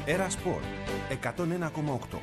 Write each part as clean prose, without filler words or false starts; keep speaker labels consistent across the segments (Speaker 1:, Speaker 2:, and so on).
Speaker 1: Έρα Σπορ 101,8.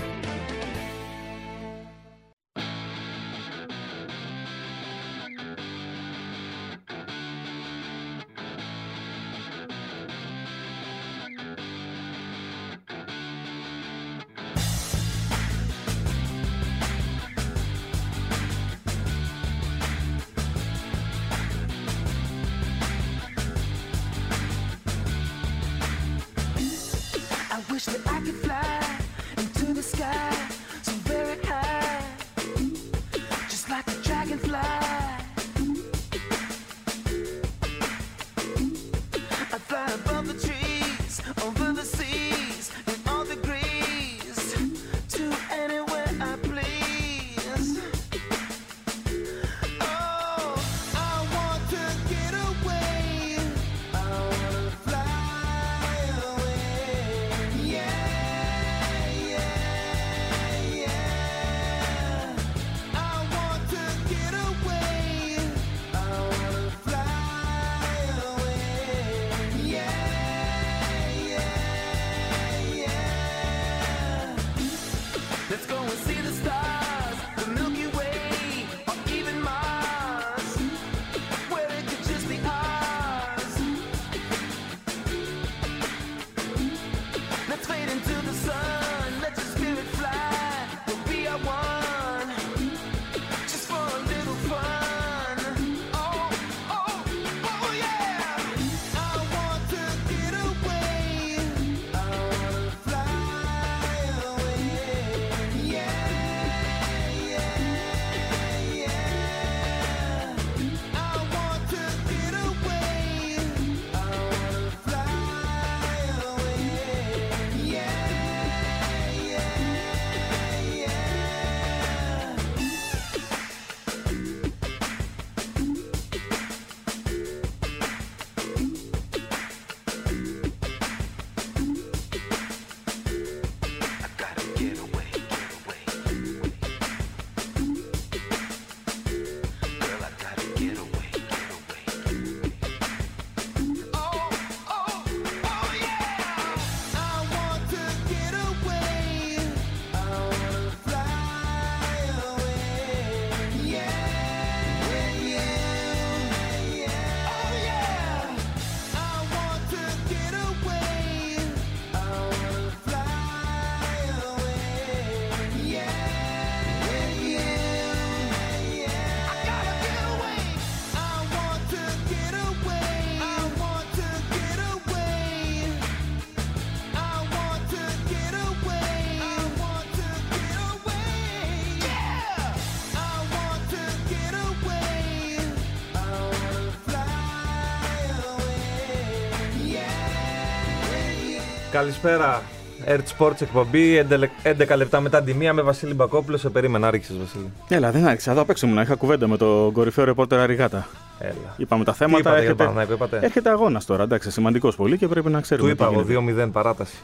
Speaker 2: Καλησπέρα, Earth Sports εκπομπή, 11 λεπτά μετά τη μία με Βασίλη Μπακόπουλο. Σε περίμενα, άρχισες Βασίλη.
Speaker 3: Έλα, δεν άρχισα, εδώ απ' έξω ήμουν, είχα κουβέντα με τον κορυφαίο ρεπόρτερ Αριγάτα.
Speaker 2: Έλα.
Speaker 3: Είπαμε τα θέματα,
Speaker 2: είπατε.
Speaker 3: Έρχεται αγώνας τώρα, εντάξει, σημαντικός πολύ και πρέπει να ξέρουμε.
Speaker 2: Του είπα εγώ 2-0 παράταση.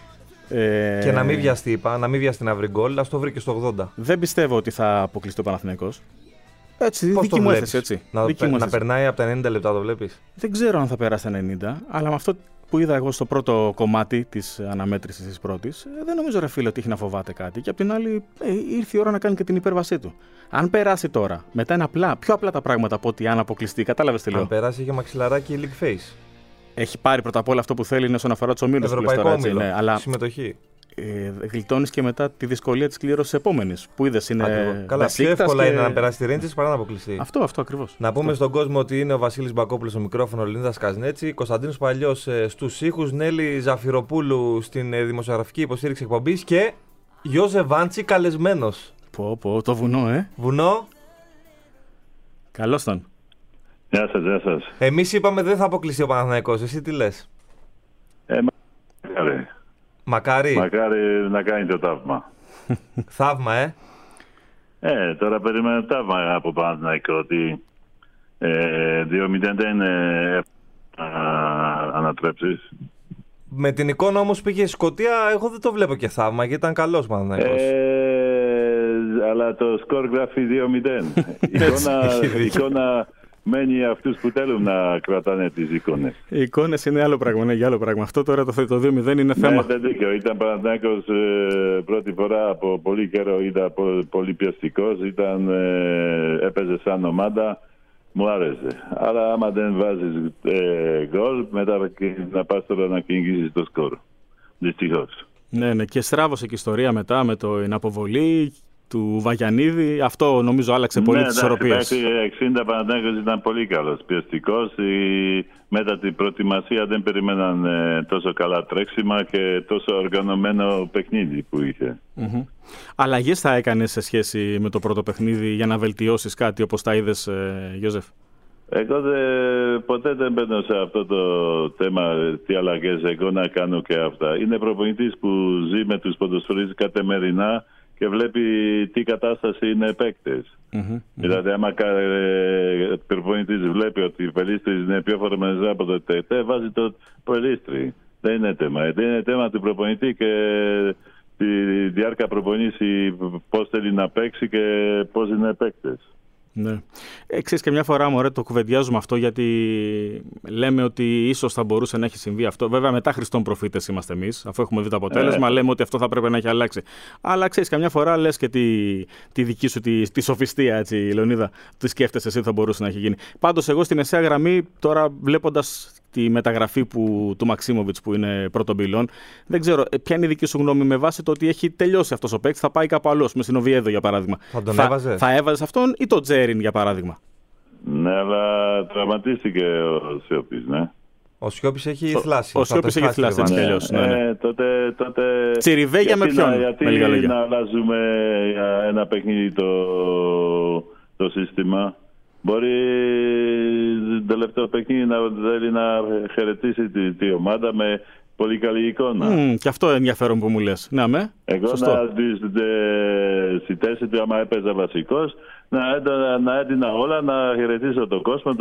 Speaker 2: Και να μην βιαστεί, είπα, να μην βιαστεί να βρει γκολ, ας το βρει και στο 80.
Speaker 3: Δεν πιστεύω ότι θα αποκλειστεί ο Παναθηναϊκός. Έτσι, δική μου έθεση, έτσι.
Speaker 2: Να περνάει από τα 90 λεπτά, το βλέπεις.
Speaker 3: Δεν ξέρω αν θα περάσει τα 90, αλλά με αυτό που είδα εγώ στο πρώτο κομμάτι της αναμέτρησης της πρώτης, δεν νομίζω, ρε φίλε, ότι έχει να φοβάται κάτι. Και απ' την άλλη, ήρθε η ώρα να κάνει και την υπέρβασή του. Αν περάσει τώρα, μετά είναι πιο απλά τα πράγματα από ότι αν αποκλειστεί. Κατάλαβες τι λέω.
Speaker 2: Αν περάσει για μαξιλαράκι η League Face.
Speaker 3: Έχει πάρει πρώτα απ' όλα αυτό που θέλει είναι όσον αφορά τους ομίλους.
Speaker 2: Ευρωπαϊκό όμιλο, ναι, αλλά συμμετοχή.
Speaker 3: Γλιτώνεις και μετά τη δυσκολία της κλήρωσης επόμενης. Που είδες είναι.
Speaker 2: Καλά, πιο εύκολα είναι να περάσει τη Rangers παρά να αποκλειστεί.
Speaker 3: Αυτό ακριβώς.
Speaker 2: Να πούμε στον κόσμο ότι είναι ο Βασίλης Μπακόπουλος στο μικρόφωνο, ο Λίνδας Καζνέτσι, Κωνσταντίνος Παλιός στους ήχους, Νέλη Ζαφυροπούλου στην δημοσιογραφική υποστήριξη εκπομπής και Γιώζε Βάντσι καλεσμένος.
Speaker 3: Πω, το βουνό,
Speaker 2: Βουνό.
Speaker 3: Καλώς τον.
Speaker 4: Γεια σας, γεια σας.
Speaker 2: Εμείς είπαμε δεν θα αποκλειστεί ο Παναθηναϊκός. Εσύ τι λες?
Speaker 4: Μακάρι να κάνει το ταύμα.
Speaker 2: Θαύμα,
Speaker 4: τώρα περιμένω ταύμα από Παναθηναϊκό, ότι 2-0 δεν είναι ανατρέψεις.
Speaker 2: Με την εικόνα όμως πήγε η Σκωτία, εγώ δεν το βλέπω και θαύμα, γιατί ήταν καλός Παναθηναϊκός.
Speaker 4: Αλλά το σκορ γράφει 2-0. Η εικόνα μένει αυτούς που θέλουν να κρατάνε τις εικόνες.
Speaker 3: Οι εικόνες είναι άλλο πράγμα, για άλλο πράγμα. Αυτό τώρα το 2-0 είναι θέμα.
Speaker 4: Ναι, δεν δίκαιο. Ήταν Παναθηναϊκός πρώτη φορά από πολύ καιρό, ήταν πολύ πιεστικός, έπαιζε σαν ομάδα, μου άρεσε. Αλλά άμα δεν βάζεις γκολ, μετά να πας τώρα να κυνηγήσεις το σκορ. Δυστυχώς.
Speaker 3: Ναι, και στράβωσε και η ιστορία μετά με την αποβολή του Βαγιανίδη. Αυτό νομίζω άλλαξε πολύ τις ισορροπίες.
Speaker 4: Ναι, 60 Παναθηναϊκός ήταν πολύ καλός, πιεστικός. Μετά την προετοιμασία δεν περιμέναν τόσο καλά τρέξιμα και τόσο οργανωμένο παιχνίδι που είχε.
Speaker 3: Αλλαγές θα έκανες σε σχέση με το πρώτο παιχνίδι για να βελτιώσεις κάτι όπως τα είδες, Γιώζεφ?
Speaker 4: Εγώ ποτέ δεν μπαίνω σε αυτό το θέμα τι αλλαγές εγώ να κάνω και αυτά. Είναι προπονητής που ζει με τους ποδοσφαιριστές καθημερινά και βλέπει τι κατάσταση είναι παίκτες. Δηλαδή, άμα προπονητής βλέπει ότι η Πελίστρη είναι πιο φορμανισμένη από το ΤΕΤΕ, βάζει το Πελίστρη. Δεν είναι θέμα. Δεν είναι θέμα του προπονητή και τη διάρκεια προπονήσει πώς θέλει να παίξει και πώς είναι παίκτες.
Speaker 3: Ναι. Ξέρεις, και μια φορά μωρέ, το κουβεντιάζουμε αυτό γιατί λέμε ότι ίσως θα μπορούσε να έχει συμβεί αυτό. Βέβαια, μετά Χριστόν προφήτες είμαστε εμείς, αφού έχουμε δει το αποτέλεσμα, λέμε ότι αυτό θα πρέπει να έχει αλλάξει. Αλλά ξέρεις, καμιά φορά λες και τη δική σου τη σοφιστία, έτσι, Λεωνίδα, τι σκέφτεσαι εσύ θα μπορούσε να έχει γίνει. Πάντως, εγώ στη μεσαία γραμμή, τώρα βλέποντας τη μεταγραφή του Μαξίμοβιτς που είναι πρώτον πυλών, δεν ξέρω, ποια είναι η δική σου γνώμη με βάση το ότι έχει τελειώσει αυτός ο παίκτης, θα πάει κάπου αλλού, με στην Οβιέδο για παράδειγμα. Θα έβαζες αυτόν ή τον Τζέριν για παράδειγμα?
Speaker 4: Ναι, αλλά τραυματίστηκε ο Σιώπης, ναι.
Speaker 2: Ο Σιώπης έχει θλάσει.
Speaker 3: Ο Σιώπης έχει θλάσει έτσι κι αλλιώς.
Speaker 4: Τότε
Speaker 3: Τσιριβέγια με ποιον?
Speaker 4: Γιατί να αλλάζουμε ένα παιχνίδι το σύστημα? Μπορεί το τελευταίο παιχνίδι να θέλει να χαιρετήσει τη ομάδα με πολύ καλή εικόνα.
Speaker 3: Και αυτό ενδιαφέρον που μου λες. Ναι,
Speaker 4: εγώ στη θέση του, άμα έπαιζα βασικός, να έδινα όλα, να χαιρετήσω τον κόσμο,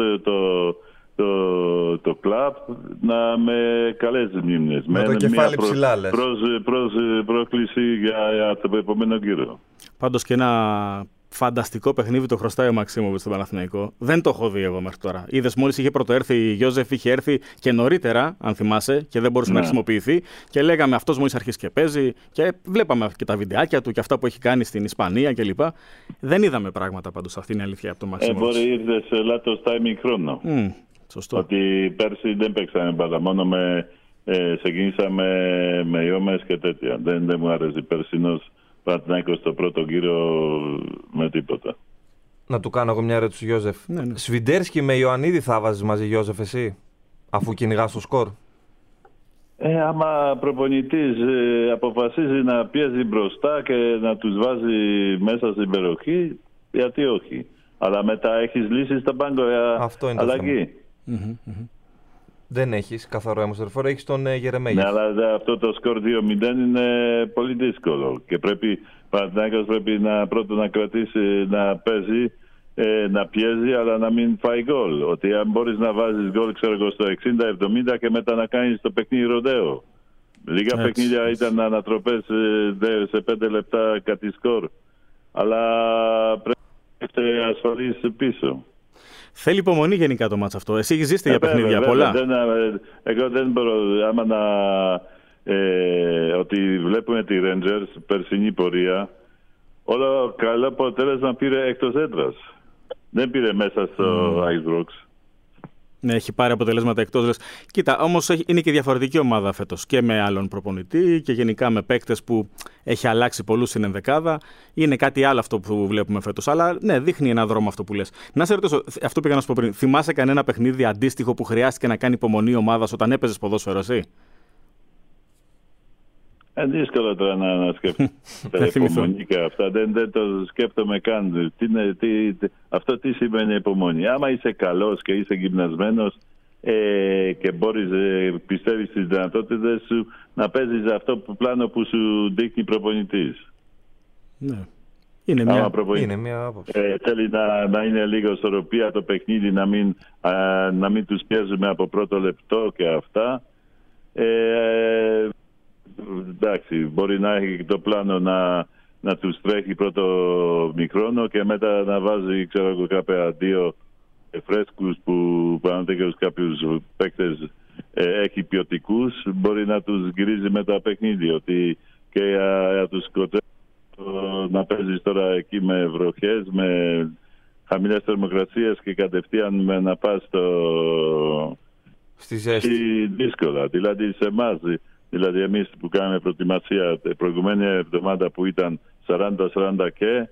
Speaker 4: το κλαμπ, με καλές μνήμες.
Speaker 2: Με το κεφάλι ψηλά, λες.
Speaker 4: Πρόκληση για το επόμενο γύρο.
Speaker 3: Πάντως και ένα φανταστικό παιχνίδι το χρωστάει ο Μαξίμοβιτς στον Παναθηναϊκό. Δεν το έχω δει εγώ μέχρι τώρα. Είδες, μόλις είχε πρωτοέρθει η Γιώζεφ, είχε έρθει και νωρίτερα, αν θυμάσαι, και δεν μπορούσε να χρησιμοποιηθεί. Και λέγαμε αυτός μόλις αρχίσει και παίζει. Και βλέπαμε και τα βιντεάκια του και αυτά που έχει κάνει στην Ισπανία κλπ. Δεν είδαμε πράγματα πάντως. Αυτή είναι η αλήθεια από τον Μαξίμοβιτς.
Speaker 4: Μπορεί ήρθε σε λάθος timing χρόνο.
Speaker 3: Σωστό.
Speaker 4: Ότι πέρσι δεν παίξαμε μπάλα. Μόνο ξεκινήσαμε με ιόμες και τέτοια. Δεν μου άρεσε περσινός Παναθηναϊκός στο πρώτο γύρο με τίποτα.
Speaker 2: Να του κάνω εγώ μια ερώτηση, Γιώζεφ.
Speaker 3: Ναι.
Speaker 2: Σβιντέρσκι με Ιωαννίδη θα βάζεις μαζί, Γιώζεφ, εσύ, αφού κυνηγάς το σκορ?
Speaker 4: Άμα προπονητής αποφασίζει να πιέζει μπροστά και να τους βάζει μέσα στην περιοχή, γιατί όχι. Αλλά μετά έχεις λύσει στα πάγκο αλλαγή.
Speaker 2: Δεν έχεις καθαρό αιμοστερφόρο, έχεις τον Γερεμέγεφ.
Speaker 4: Ναι, αλλά αυτό το σκορ 2-0 είναι πολύ δύσκολο. Και Παναθηναϊκός πρέπει πρώτον να κρατήσει, να παίζει, να πιέζει, αλλά να μην φάει γκολ. Ότι αν μπορείς να βάζεις γκολ, ξέρω εγώ, στο 60-70 και μετά να κάνεις το παιχνίδι ροντέο. Λίγα παιχνίδια ήταν ανατροπές σε 5 λεπτά κάτι σκορ. Αλλά πρέπει να είστε ασφαλείς πίσω.
Speaker 3: Θέλει υπομονή γενικά το μάτς αυτό. Εσύ έχεις ζήσει για παιχνίδια πολλά.
Speaker 4: Εγώ δεν μπορώ. Άμα ότι βλέπουμε τη Rangers περσινή πορεία, όλο καλό αποτέλεσμα πήρε εκτός έδρας. Δεν πήρε μέσα στο Ibrox.
Speaker 3: Ναι, έχει πάρει αποτελέσματα εκτός έδρας. Κοίτα, όμως είναι και διαφορετική ομάδα φέτος. Και με άλλον προπονητή και γενικά με παίκτες που έχει αλλάξει πολλούς στην ενδεκάδα. Είναι κάτι άλλο αυτό που βλέπουμε φέτος. Αλλά ναι, δείχνει έναν δρόμο αυτό που λες. Να σε ρωτήσω, αυτό πήγα να σου πω πριν. Θυμάσαι κανένα παιχνίδι αντίστοιχο που χρειάστηκε να κάνει υπομονή η ομάδα όταν έπαιζες ποδόσφαιρο, εσύ?
Speaker 4: Δύσκολο τώρα να σκέφτομαι υπομονή και αυτά. Δεν το σκέφτομαι καν. Αυτό τι σημαίνει υπομονή? Άμα είσαι καλός και είσαι γυμνασμένος και μπορείς, πιστεύεις στις δυνατότητες σου, να παίζεις αυτό που πλάνο που σου δείχνει προπονητής.
Speaker 3: Ναι. Είναι
Speaker 2: μια άποψη.
Speaker 4: Θέλει να είναι λίγο ισορροπία το παιχνίδι, να μην τους πιέζουμε από πρώτο λεπτό και αυτά. Εντάξει, μπορεί να έχει το πλάνο να τους τρέχει πρώτο μικρόνο και μετά να βάζει, ξέρω εγώ, κάποια 2 φρέσκους που παραδείγματος κάποιους παίκτες έχει ποιοτικούς, μπορεί να τους γυρίζει με τα παιχνίδια. Ότι και για τους σκοτές να παίζεις τώρα εκεί με βροχές, με χαμηλές θερμοκρασίες και κατευθείαν να πας
Speaker 2: στη ζέστη.
Speaker 4: Δύσκολα. Δηλαδή σε εμάς, δηλαδή εμείς που κάναμε προετοιμασία την προηγουμένη εβδομάδα που ήταν 40 και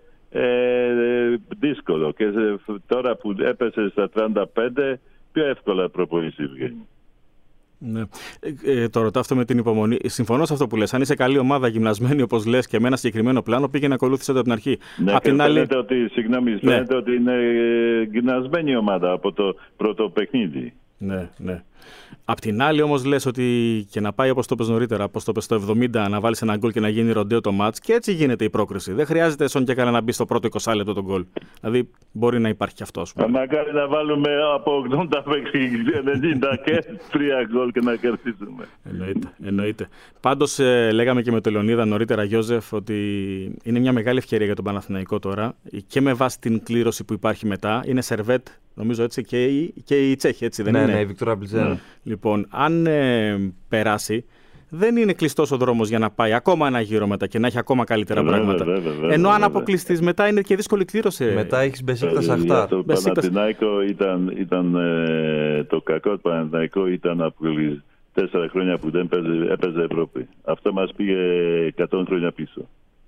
Speaker 4: δύσκολο. Και τώρα που έπεσε στα 35, πιο εύκολα προπονήσεις βγαίνει.
Speaker 3: Ναι. Το ρωτάω αυτό με την υπομονή. Συμφωνώ σε αυτό που λες. Αν είσαι καλή ομάδα, γυμνασμένη όπως λες και με ένα συγκεκριμένο πλάνο, πήγαινε ακολούθησε το από την αρχή.
Speaker 4: Ναι,
Speaker 3: απ' την άλλη...
Speaker 4: φαίνεται ότι είναι γυμνασμένη ομάδα από το πρώτο παιχνίδι.
Speaker 3: Ναι, ναι. Απ' την άλλη όμως λες ότι και να πάει όπως το πες νωρίτερα, όπως το πες στο 70, να βάλεις ένα γκολ και να γίνει ροντέο το μάτς, και έτσι γίνεται η πρόκριση. Δεν χρειάζεται Σον και καλά να μπει στο πρώτο 20 λεπτό τον γκολ. Δηλαδή μπορεί να υπάρχει και αυτό.
Speaker 4: Μακάρι να βάλουμε από 80 μέχρι 90 και 3 γκολ και να κερδίσουμε.
Speaker 3: Εννοείται. Πάντως λέγαμε και με τον Λεωνίδα νωρίτερα, Γιώζεφ, ότι είναι μια μεγάλη ευκαιρία για τον Παναθηναϊκό τώρα και με βάση την κλήρωση που υπάρχει μετά. Είναι Σερβέτ, νομίζω έτσι, και η Τσέχη, έτσι δεν είναι?
Speaker 2: Ναι, η Βικτόρια Πλιτζένα.
Speaker 3: Λοιπόν, αν περάσει, δεν είναι κλειστός ο δρόμος για να πάει ακόμα ένα γύρο μετά και να έχει ακόμα καλύτερα πράγματα. Ενώ αν αποκλειστείς μετά είναι και δύσκολη κλήρωση.
Speaker 2: Μετά έχεις Μπεσίκτας Αχτάρ.
Speaker 4: Το Παναθηναϊκό ήταν το κακό του Παναθηναϊκού ήταν από 4 χρόνια που δεν έπαιζε Ευρώπη. Αυτό μας πήγε 100 χρόνια πίσω.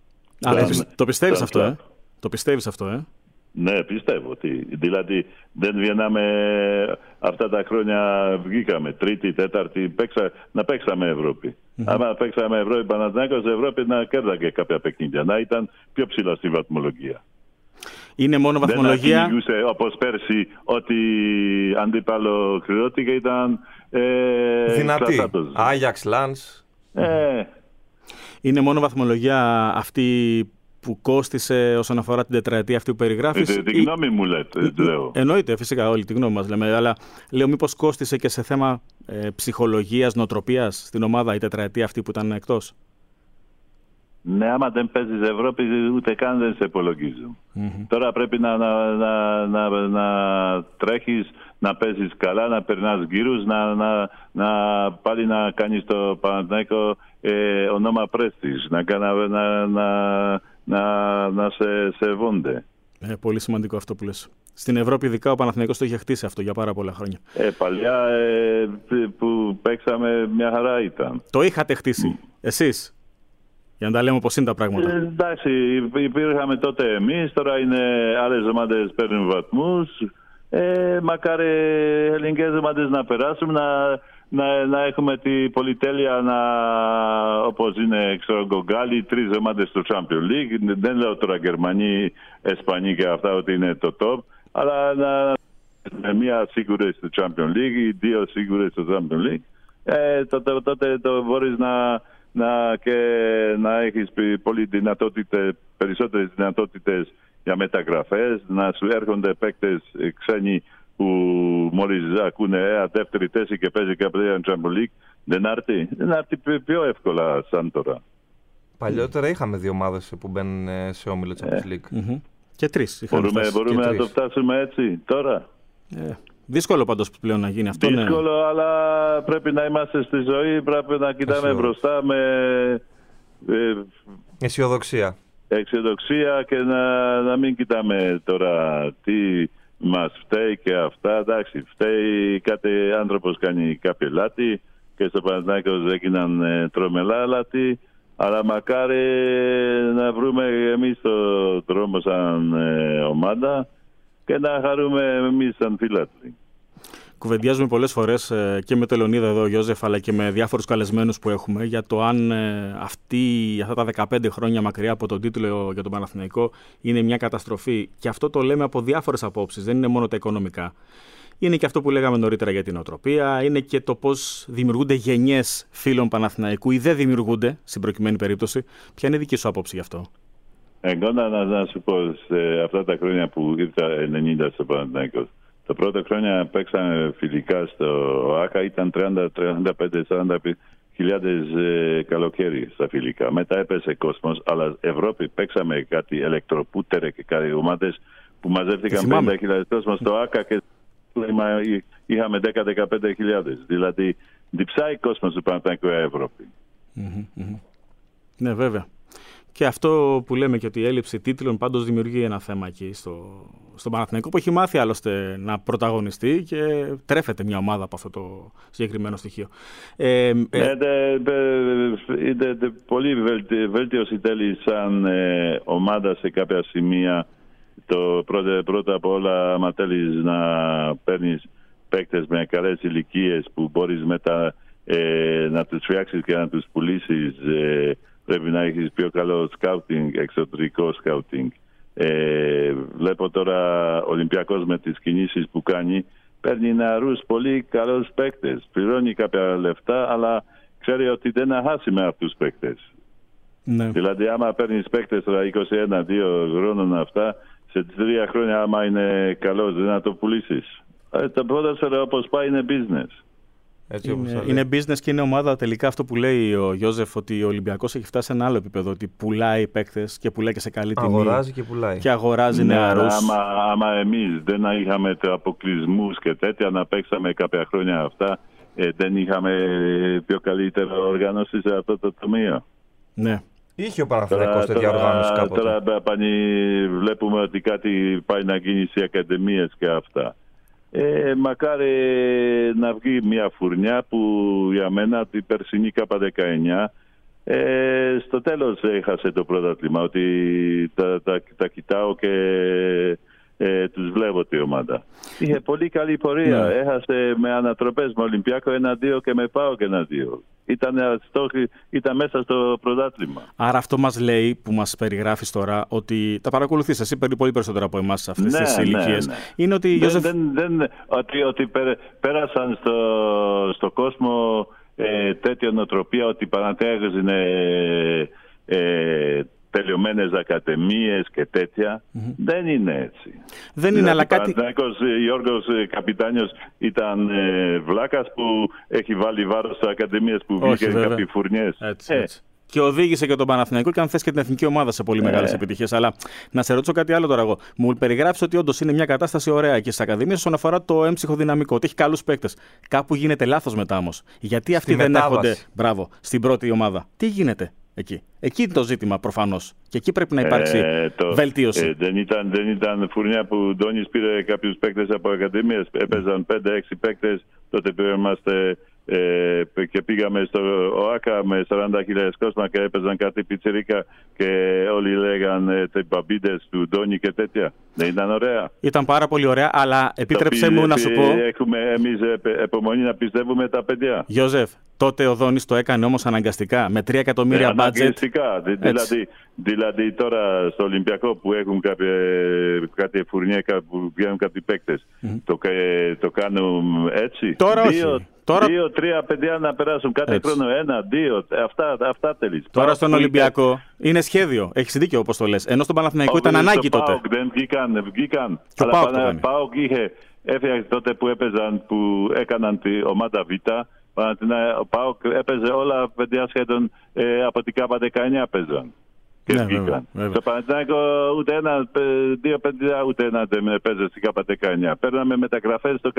Speaker 3: Το πιστεύεις αυτό, Το πιστεύεις αυτό,
Speaker 4: Ναι, πιστεύω. Δηλαδή δεν βγαίναμε αυτά τα χρόνια, βγήκαμε τρίτη, τέταρτη, να παίξαμε Ευρώπη. Άμα παίξαμε Ευρώπη, Παναθηναϊκός Ευρώπη να κέρδαγε κάποια παιχνίδια, να ήταν πιο ψηλά στη βαθμολογία.
Speaker 3: Είναι μόνο βαθμολογία.
Speaker 4: Δεν κυνηγούσε όπως πέρσι ότι αντίπαλο χρεώθηκε, ήταν
Speaker 2: δυνατή. Άγιαξ, Λανς.
Speaker 3: Είναι μόνο βαθμολογία αυτή που κόστισε όσον αφορά την τετραετία αυτή που περιγράφεις?
Speaker 4: Τη γνώμη μου λέω.
Speaker 3: Εννοείται, φυσικά, όλη τη γνώμη μας λέμε. Αλλά λέω μήπως κόστισε και σε θέμα ψυχολογίας, νοοτροπίας στην ομάδα η τετραετία αυτή που ήταν εκτός?
Speaker 4: Ναι, άμα δεν παίζεις Ευρώπη ούτε καν δεν σε υπολογίζουν. Τώρα πρέπει να τρέχεις, να παίζεις καλά, να περνάς γύρους, να πάλι να κάνεις το Παναθηναϊκό ονόμα πρέστης, να σε σεβόνται.
Speaker 3: Πολύ σημαντικό αυτό που λες. Στην Ευρώπη ειδικά ο Παναθηναϊκός το είχε χτίσει αυτό για πάρα πολλά χρόνια.
Speaker 4: Παλιά που παίξαμε μια χαρά ήταν.
Speaker 3: Το είχατε χτίσει εσείς? Για να τα λέμε πώς είναι τα πράγματα.
Speaker 4: Εντάξει, υπήρχαμε τότε εμείς, τώρα είναι άλλες ομάδες παίρνουν βαθμούς. Μακάρι ελληνικές ομάδες να περάσουν, να έχουμε τη πολυτέλεια όπως είναι Γκογκάλι, 3 ομάδες στο Champions League. Δεν λέω τώρα Γερμανοί, Ισπανοί και αυτά ότι είναι το top, αλλά με μία σίγουρη στο Champions League, 2 σίγουρες στο Champions League. Τότε μπορείς να έχεις περισσότερες δυνατότητες για μεταγραφές, να σου έρχονται παίκτες ξένοι που μόλις ακούνε δεύτερη θέση και παίζει κάποια Champions League. Δεν άρθει πιο εύκολα σαν τώρα.
Speaker 2: Παλιότερα είχαμε 2 ομάδες που μπαίνουν σε όμιλο Champions League.
Speaker 3: Και 3.
Speaker 4: Μπορούμε να το φτάσουμε έτσι τώρα?
Speaker 3: Δύσκολο πάντως πλέον να γίνει αυτό.
Speaker 4: Δύσκολο, αλλά πρέπει να είμαστε στη ζωή, πρέπει να κοιτάμε μπροστά με
Speaker 2: αισιοδοξία
Speaker 4: και να μην κοιτάμε τώρα τι μας φταίει και αυτά. Εντάξει, φταίει κάτι άνθρωπος κάνει κάποιο λάθη και στο Παναθηναϊκό έγιναν τρομερά λάθη, αλλά μακάρι να βρούμε εμείς το δρόμο σαν ομάδα και να χαρούμε εμείς σαν φίλαθλοι.
Speaker 3: Κουβεντιάζουμε πολλές φορές και με τον Λεωνίδα εδώ, Γιώζεφ, αλλά και με διάφορους καλεσμένους που έχουμε για το αν αυτά τα 15 χρόνια μακριά από τον τίτλο για τον Παναθηναϊκό είναι μια καταστροφή. Και αυτό το λέμε από διάφορες απόψεις, δεν είναι μόνο τα οικονομικά. Είναι και αυτό που λέγαμε νωρίτερα για την νοοτροπία, είναι και το πώς δημιουργούνται γενιές φίλων Παναθηναϊκού ή δεν δημιουργούνται, στην προκειμένη περίπτωση. Ποια είναι η δική σου άποψη γι' αυτό?
Speaker 4: Εγώ να σου πω, σε αυτά τα χρόνια που ήρθα 90 στο Παναθηναϊκό, τα πρώτα χρόνια παίξαμε φιλικά στο ΆΚΑ, ήταν 35-40 χιλιάδες καλοκαίρι στα φιλικά. Μετά έπεσε κόσμος, αλλά Ευρώπη παίξαμε κάτι ηλεκτροπούτερ και κάτι ομάδες που μαζεύτηκαν 50.000 κόσμος στο ΆΚΑ και είχαμε 10-15 χιλιάδες. Δηλαδή, διψάει κόσμος του Παναθηναϊκού Ευρώπη.
Speaker 3: Ναι, βέβαια. Και αυτό που λέμε και ότι η έλλειψη τίτλων πάντως δημιουργεί ένα θέμα εκεί στο Παναθηναϊκό, που έχει μάθει άλλωστε να πρωταγωνιστεί και τρέφεται μια ομάδα από αυτό το συγκεκριμένο στοιχείο.
Speaker 4: Πολύ βέλτιωση θέλει σαν ομάδα σε κάποια σημεία. Πρώτα απ' όλα, άμα θέλεις να παίρνεις παίκτες με καλές ηλικίες που μπορείς μετά να τους φτιάξεις και να τους πουλήσεις, πρέπει να έχεις πιο καλό σκάουτινγκ, εξωτερικό σκάουτινγκ. Βλέπω τώρα ο Ολυμπιακός με τις κινήσεις που κάνει, παίρνει νεαρούς πολύ καλούς παίκτες. Πληρώνει κάποια λεφτά, αλλά ξέρει ότι δεν θα χάσει με αυτούς τους παίκτες. Ναι. Δηλαδή, άμα παίρνεις παίκτες τώρα 21-2 χρόνων αυτά, σε 3 χρόνια, άμα είναι καλός, δεν θα το πουλήσεις. Το ποδόσφαιρο όπως πάει είναι business.
Speaker 3: Είναι business και είναι ομάδα. Τελικά αυτό που λέει ο Γιώζεφ, ότι ο Ολυμπιακός έχει φτάσει σε ένα άλλο επίπεδο, ότι πουλάει παίκτες και πουλάει και σε καλή τιμή.
Speaker 2: Αγοράζει και πουλάει.
Speaker 3: Και αγοράζει νεαρούς.
Speaker 4: Άμα εμείς δεν είχαμε αποκλεισμούς και τέτοια να παίξαμε κάποια χρόνια αυτά, δεν είχαμε πιο καλύτερη οργάνωση σε αυτό το τομείο.
Speaker 3: Ναι.
Speaker 2: Είχε ο Παναθηναϊκός τέτοια οργάνωση κάποτε.
Speaker 4: Τώρα βλέπουμε ότι κάτι πάει να γίνει σε ακαδημίες και αυτά. Μακάρι να βγει μια φουρνιά που για μένα την περσινή K19 στο τέλος έχασε το πρωτάθλημα, ότι τα κοιτάω και τους βλέπω τη ομάδα. Είχε πολύ καλή πορεία. Ναι. Έχασε με ανατροπές με Ολυμπιακό 1-2 και με ΠΑΟΚ 1-2. Ήταν μέσα στο πρωτάθλημα.
Speaker 3: Άρα αυτό μας λέει, που μας περιγράφεις τώρα, ότι τα παρακολουθείς εσύ πολύ περισσότερο από εμάς σε αυτές τις ηλικίες. Ναι. Είναι ότι
Speaker 4: ότι πέρασαν στο κόσμο τέτοια νοοτροπία ότι Παναθηναϊκός είναι τελειωμένες ακαδημίες και τέτοια. Δεν είναι έτσι.
Speaker 3: Δεν είναι, αλλά κάτι...
Speaker 4: Ο Γιώργος Καπιτάνιος ήταν βλάκας που έχει βάλει βάρος σε ακαδημίες που βγήκαν κάποιοι φουρνιές.
Speaker 3: Έτσι. Και οδήγησε και τον Παναθηναϊκό και αν θες και την εθνική ομάδα σε πολύ μεγάλες επιτυχίες. Αλλά να σε ρωτήσω κάτι άλλο τώρα εγώ. Μου περιγράψεις ότι όντως είναι μια κατάσταση ωραία και στις ακαδημίες όσον αφορά το έμψυχο δυναμικό, ότι έχει καλούς παίκτες. Κάπου γίνεται λάθος μετά όμως. Γιατί αυτοί δεν έρχονται στην πρώτη ομάδα? Τι γίνεται εκεί? Εκεί είναι το ζήτημα προφανώς. Και εκεί πρέπει να υπάρξει βελτίωση.
Speaker 4: Δεν ήταν φουρνιά που ο Ντόνης πήρε κάποιους παίκτες από ακαδημίες. Έπαιζαν 5-6 παίκτες. Τότε πήραμε και πήγαμε στο ΟΑΚΑ με 40.000 κόσμο και έπαιζαν κάτι πιτσιρίκα και όλοι λέγαν οι μπαμπίδες του Ντόνι και τέτοια. Δεν ήταν ωραία?
Speaker 3: Ήταν πάρα πολύ ωραία, αλλά επίτρεψέ μου να σου πω.
Speaker 4: Έχουμε εμείς επομονή να πιστεύουμε τα παιδιά.
Speaker 3: Γιώζεφ, τότε ο Δόνης το έκανε όμως αναγκαστικά με 3 εκατομμύρια μπάτζετ.
Speaker 4: Δηλαδή τώρα στο Ολυμπιακό που έχουν κάτι φουρνιέ που βγαίνουν κάποιοι παίκτες, το κάνουν έτσι?
Speaker 3: Τώρα όχι.
Speaker 4: 2-3 παιδιά να περάσουν κάθε χρόνο, 1-2, αυτά θέλεις.
Speaker 3: Τώρα στον Ολυμπιακό είναι σχέδιο, έχεις δίκιο όπως το λες. Ενώ στον Παναθηναϊκό ήταν ανάγκη τότε.
Speaker 4: ΠΑΟΚ δεν βγήκαν.
Speaker 3: Αλλά
Speaker 4: ΠΑΟΚ έφτιαξε τότε που έπαιζαν, που έκαναν τη ομάδα Β. Ο ΠΑΟΚ έπαιζε όλα παιδιά σχεδόν από την K19 παίζαν. Και βγήκαν. Στο Παναθηναϊκό ούτε δύο παιδιά ούτε ένα δεν παίζε στην K19. Παίρναμε μεταγραφές στο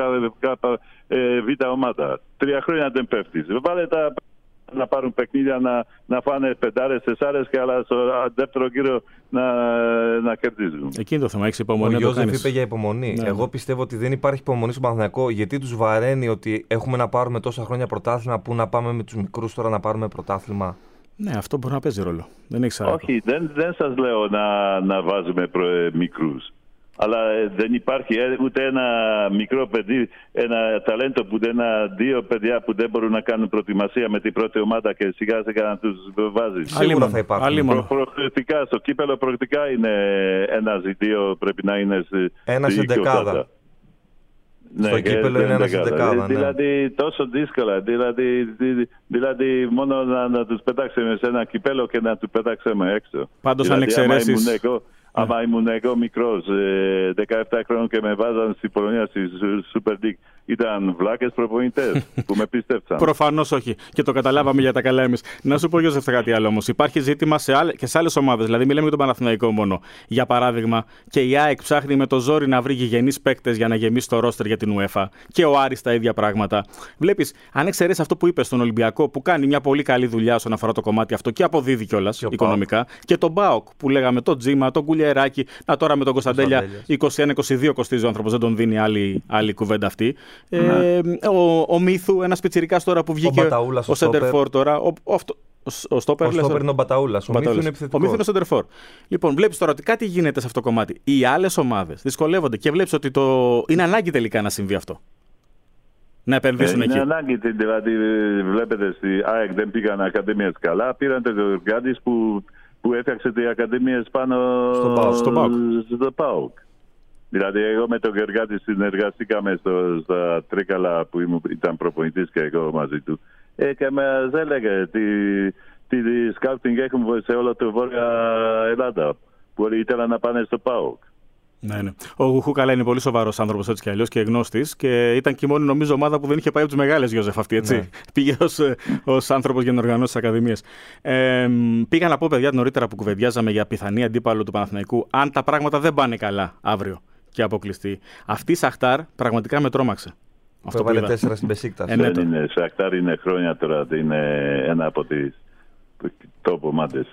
Speaker 4: Β ομάδα. 3 χρόνια δεν πέφτεις. Βάλε τα να πάρουν παιχνίδια, να φάνε 5-4 και άλλα στο δεύτερο γύρο να κερδίζουν.
Speaker 3: Εκείνο το θέμα, έχεις υπομονή.
Speaker 2: Ο Γιώζεφ είπε για υπομονή. Ναι. Εγώ πιστεύω ότι δεν υπάρχει υπομονή στον Παναθηναϊκό, γιατί τους βαραίνει ότι έχουμε να πάρουμε τόσα χρόνια πρωτάθλημα, που να πάμε με τους μικρούς τώρα να πάρουμε πρωτάθλημα.
Speaker 3: Ναι, αυτό μπορεί να παίζει ρόλο. Δεν έχεις άδικο.
Speaker 4: Όχι, δεν σας λέω να βάζουμε μικρούς. Αλλά δεν υπάρχει ούτε ένα μικρό παιδί, ένα ταλέντο που δύο παιδιά που δεν μπορούν να κάνουν προετοιμασία με την πρώτη ομάδα και σιγά σιγά να τους βάζεις.
Speaker 2: Σίγουρα θα υπάρχουν.
Speaker 4: Προκλητικά, στο κύπελο προκλητικά είναι 1-2 πρέπει να είναι.
Speaker 2: 1-11. Ναι, στο κύπελο είναι 1-11. Ναι.
Speaker 4: Δηλαδή τόσο δύσκολα. Δηλαδή μόνο να τους πετάξουμε σε ένα κυπέλο και να τους πετάξουμε έξω.
Speaker 3: Πάντως αν εξαιρέσεις.
Speaker 4: Άμα ήμουν εγώ μικρός, 17 χρόνων και με βάζαν στη Πολωνία, στη Super League, ήταν βλάκες προπονητές που με πίστευσαν.
Speaker 3: Προφανώς όχι. Και το καταλάβαμε για τα καλά εμείς. Να σου πω, Γιώζεφ, κάτι άλλο όμως. Υπάρχει ζήτημα και σε άλλες ομάδες. Δηλαδή, μιλάμε για τον Παναθηναϊκό μόνο. Για παράδειγμα, και η ΑΕΚ ψάχνει με το ζόρι να βρει γηγενείς παίκτες για να γεμίσει το ρόστερ για την UEFA. Και ο Άρης τα ίδια πράγματα. Βλέπεις, αν εξαιρέσεις αυτό που είπε στον Ολυμπιακό, που κάνει μια πολύ καλή δουλειά όσον αφορά το κομμάτι αυτό και αποδίδει κιόλας οικονομικά. Και τον ΠΑΟΚ που λέγαμε, τον Τζίμα, τον Κουλιεράκη. Να τώρα με τον Κωνσταντέλια, 21-22 κοστίζει ο άνθρωπος, δεν τον δίνει άλλη κουβέντα αυτή. Ο Μίθου, ένας πιτσιρικάς τώρα που βγήκε. Ο Σέντερφορ τώρα. Ο Στόπερ
Speaker 2: είναι ο Μπαταούλας. Ο Μίθου είναι επιθετικός.
Speaker 3: Ο Μίθου είναι ο Σέντερφορ. Λοιπόν, βλέπεις τώρα ότι κάτι γίνεται σε αυτό το κομμάτι. Οι άλλες ομάδες δυσκολεύονται και βλέπεις ότι είναι ανάγκη τελικά να συμβεί αυτό. Να επενδύσουν εκεί.
Speaker 4: Είναι ανάγκη, δηλαδή βλέπετε στη ΑΕΚ δεν πήγαν ακαδημίες καλά. Πήραν το Γεωργιάδης που έφτιαξε τις ακαδημίες πάνω στο ΠΑΟΚ. Δηλαδή, εγώ με τον Γεωργιάδη συνεργαστήκαμε στα Τρίκαλα που ήταν προπονητής και εγώ μαζί του. Και μας έλεγε τι σκάουτινγκ έχουμε σε όλο το Βόρεια Ελλάδα. Που όλοι ήθελαν να πάνε στο ΠΑΟΚ.
Speaker 3: Ναι. Ο Γουχούκαλα είναι πολύ σοβαρός άνθρωπος έτσι κι αλλιώς και γνώστης και ήταν και η μόνη νομίζω ομάδα που δεν είχε πάει από τους μεγάλες, Γιώζεφ, αυτή, έτσι. Ναι. Πήγε ως άνθρωπος για να οργανώσει τις ακαδημίες. Πήγα να πω, παιδιά, νωρίτερα που κουβεντιάζαμε για πιθανή αντίπαλο του Παναθηναϊκού, αν τα πράγματα δεν πάνε καλά αύριο και αποκλειστεί. Αυτή η Σαχτάρ πραγματικά με τρόμαξε.
Speaker 2: Αυτό που έβαλε 4 στην Μπεσίκτας.
Speaker 4: Σαχτάρ είναι χρόνια τώρα, είναι ένα από τις top ομάδες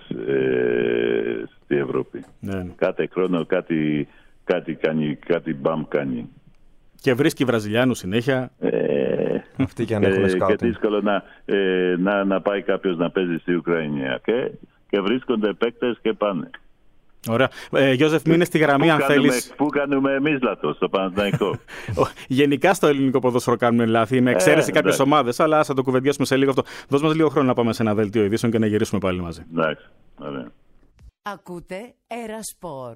Speaker 4: στη Ευρώπη. Ναι. Κάθε χρόνο κάτι κάνει, κάτι μπαμ κάνει.
Speaker 3: Και βρίσκει Βραζιλιάνους συνέχεια.
Speaker 2: Αυτοί και αν έχουν σκάουτινγκ.
Speaker 4: Και δύσκολο να πάει κάποιος να παίζει στη Ουκρανία. Και βρίσκονται παίκτες και πάνε.
Speaker 3: Ωραία. Γιώζεφ, μείνε στη γραμμή αν θέλεις.
Speaker 4: Πού κάνουμε εμείς λάθος στο Παναθηναϊκό.
Speaker 3: Γενικά στο ελληνικό ποδόσφαιρο κάνουμε λάθη, με εξαίρεση κάποιες ομάδες, αλλά ας το κουβεντιάσουμε σε λίγο αυτό. Δώσ' μας λίγο χρόνο να πάμε σε ένα δελτίο ειδήσεων και να γυρίσουμε πάλι μαζί.
Speaker 4: Εντάξει. Ωραία.
Speaker 5: Ακούτε Ερασπορ.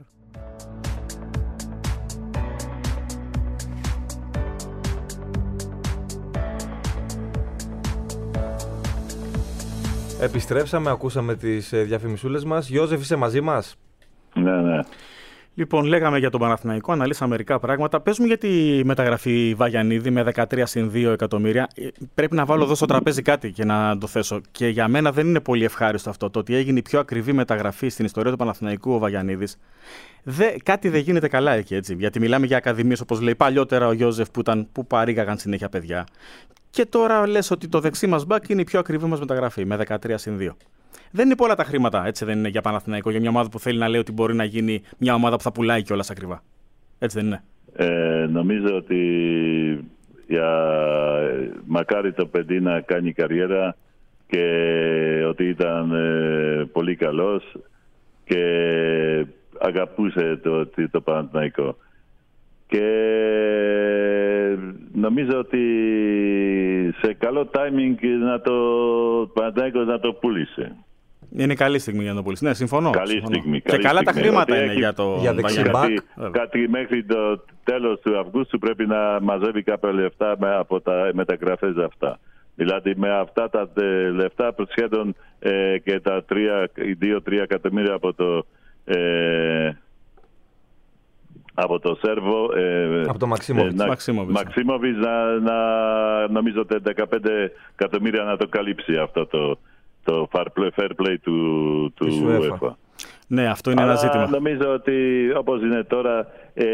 Speaker 2: Επιστρέψαμε, ακούσαμε τις διαφημισούλες μας. Γιώζεφ, είσαι μαζί μας?
Speaker 4: Ναι.
Speaker 3: Λοιπόν, λέγαμε για τον Παναθηναϊκό, αναλύσαμε μερικά πράγματα. Πες μου για τη μεταγραφή Βαγιανίδη με 13,2 εκατομμύρια. Πρέπει να βάλω εδώ στο τραπέζι κάτι και να το θέσω. Και για μένα δεν είναι πολύ ευχάριστο αυτό. Το ότι έγινε η πιο ακριβή μεταγραφή στην ιστορία του Παναθηναϊκού ο Βαγιανίδης. Κάτι δεν γίνεται καλά εκεί, έτσι. Γιατί μιλάμε για ακαδημίες, όπως λέει παλιότερα ο Γιώζεφ, που παρήγαγαν συνέχεια παιδιά. Και τώρα λες ότι το δεξί μας μπακ είναι η πιο ακριβή μας μεταγραφή με 13,2. Δεν είναι πολλά τα χρήματα, έτσι δεν είναι για Παναθηναϊκό, για μια ομάδα που θέλει να λέει ότι μπορεί να γίνει μια ομάδα που θα πουλάει κιόλας ακριβά. Έτσι δεν είναι?
Speaker 4: Νομίζω ότι μακάρι το παιδί να κάνει καριέρα και ότι ήταν πολύ καλός και αγαπούσε το Παναθηναϊκό. Και νομίζω ότι σε καλό timing Παναθηναϊκός να το πούλησε.
Speaker 3: Είναι καλή στιγμή για να το πουλήσει. Ναι, συμφωνώ.
Speaker 4: Καλή στιγμή.
Speaker 3: Και καλά τα χρήματα είναι για
Speaker 2: δεξιμπάκ.
Speaker 4: Κάτι μέχρι το τέλος του Αυγούστου πρέπει να μαζεύει κάποια λεφτά από τα μεταγραφές αυτά. Δηλαδή με αυτά τα λεφτά σχεδόν και τα 2-3 εκατομμύρια από το Σέρβο,
Speaker 2: από το
Speaker 4: Μαξίμοβιτς νομίζω ότι 15 εκατομμύρια να το καλύψει αυτό το fair play του UEFA.
Speaker 3: Ναι, αυτό είναι ένα ζήτημα.
Speaker 4: Νομίζω ότι όπως είναι τώρα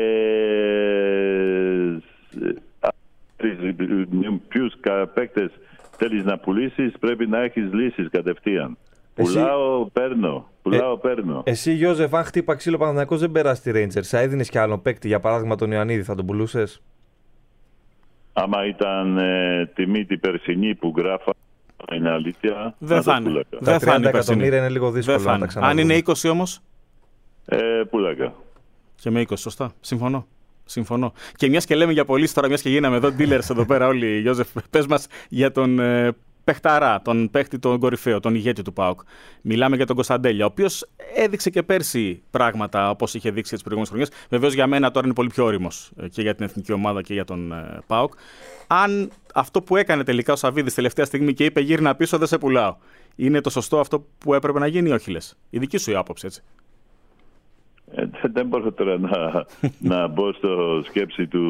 Speaker 4: ποιους παίκτες θέλεις να πουλήσεις, πρέπει να έχεις λύσεις κατευθείαν. Πουλάω, παίρνω.
Speaker 2: Εσύ, Γιώζεφ, αν χτύπα ξύλο Παναθηναϊκός δεν περάσει τη Rangers, θα έδινες και άλλον παίκτη, για παράδειγμα τον Ιωαννίδη, θα τον πουλούσες?
Speaker 4: Άμα ήταν τιμή την περσινή που γράφα, είναι αλήθεια.
Speaker 3: Δεν θα είναι.
Speaker 2: Τα 30 εκατομμύρια είναι λίγο δύσκολο να τα ξαναδούμε.
Speaker 3: Αν είναι 20 όμως?
Speaker 4: Πουλάκα.
Speaker 3: Και με 20, σωστά. Συμφωνώ. Και μιας και λέμε για πωλήσεις τώρα, μιας και γίναμε εδώ dealers εδώ πέρα όλοι, Γιώζεφ, πες μας για τον παιχταρά, τον παίχτη, τον κορυφαίο, τον ηγέτη του ΠΑΟΚ. Μιλάμε για τον Κωνσταντέλια, ο οποίος έδειξε και πέρσι πράγματα όπως είχε δείξει τις προηγούμενες χρονιές. Βεβαίως για μένα τώρα είναι πολύ πιο όριμος και για την εθνική ομάδα και για τον ΠΑΟΚ. Αν αυτό που έκανε τελικά ο Σαββίδης τελευταία στιγμή και είπε γύρνα πίσω, δεν σε πουλάω, είναι το σωστό αυτό που έπρεπε να γίνει ή όχι, λες? Η δική σου η άποψη, έτσι?
Speaker 4: Δεν μπορώ τώρα να μπω στο σκέψη του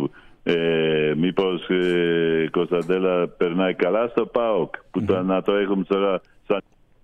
Speaker 4: μήπως Κωνσταντέλα περνάει καλά στο ΠΑΟΚ, που να το έχουμε τώρα σαν...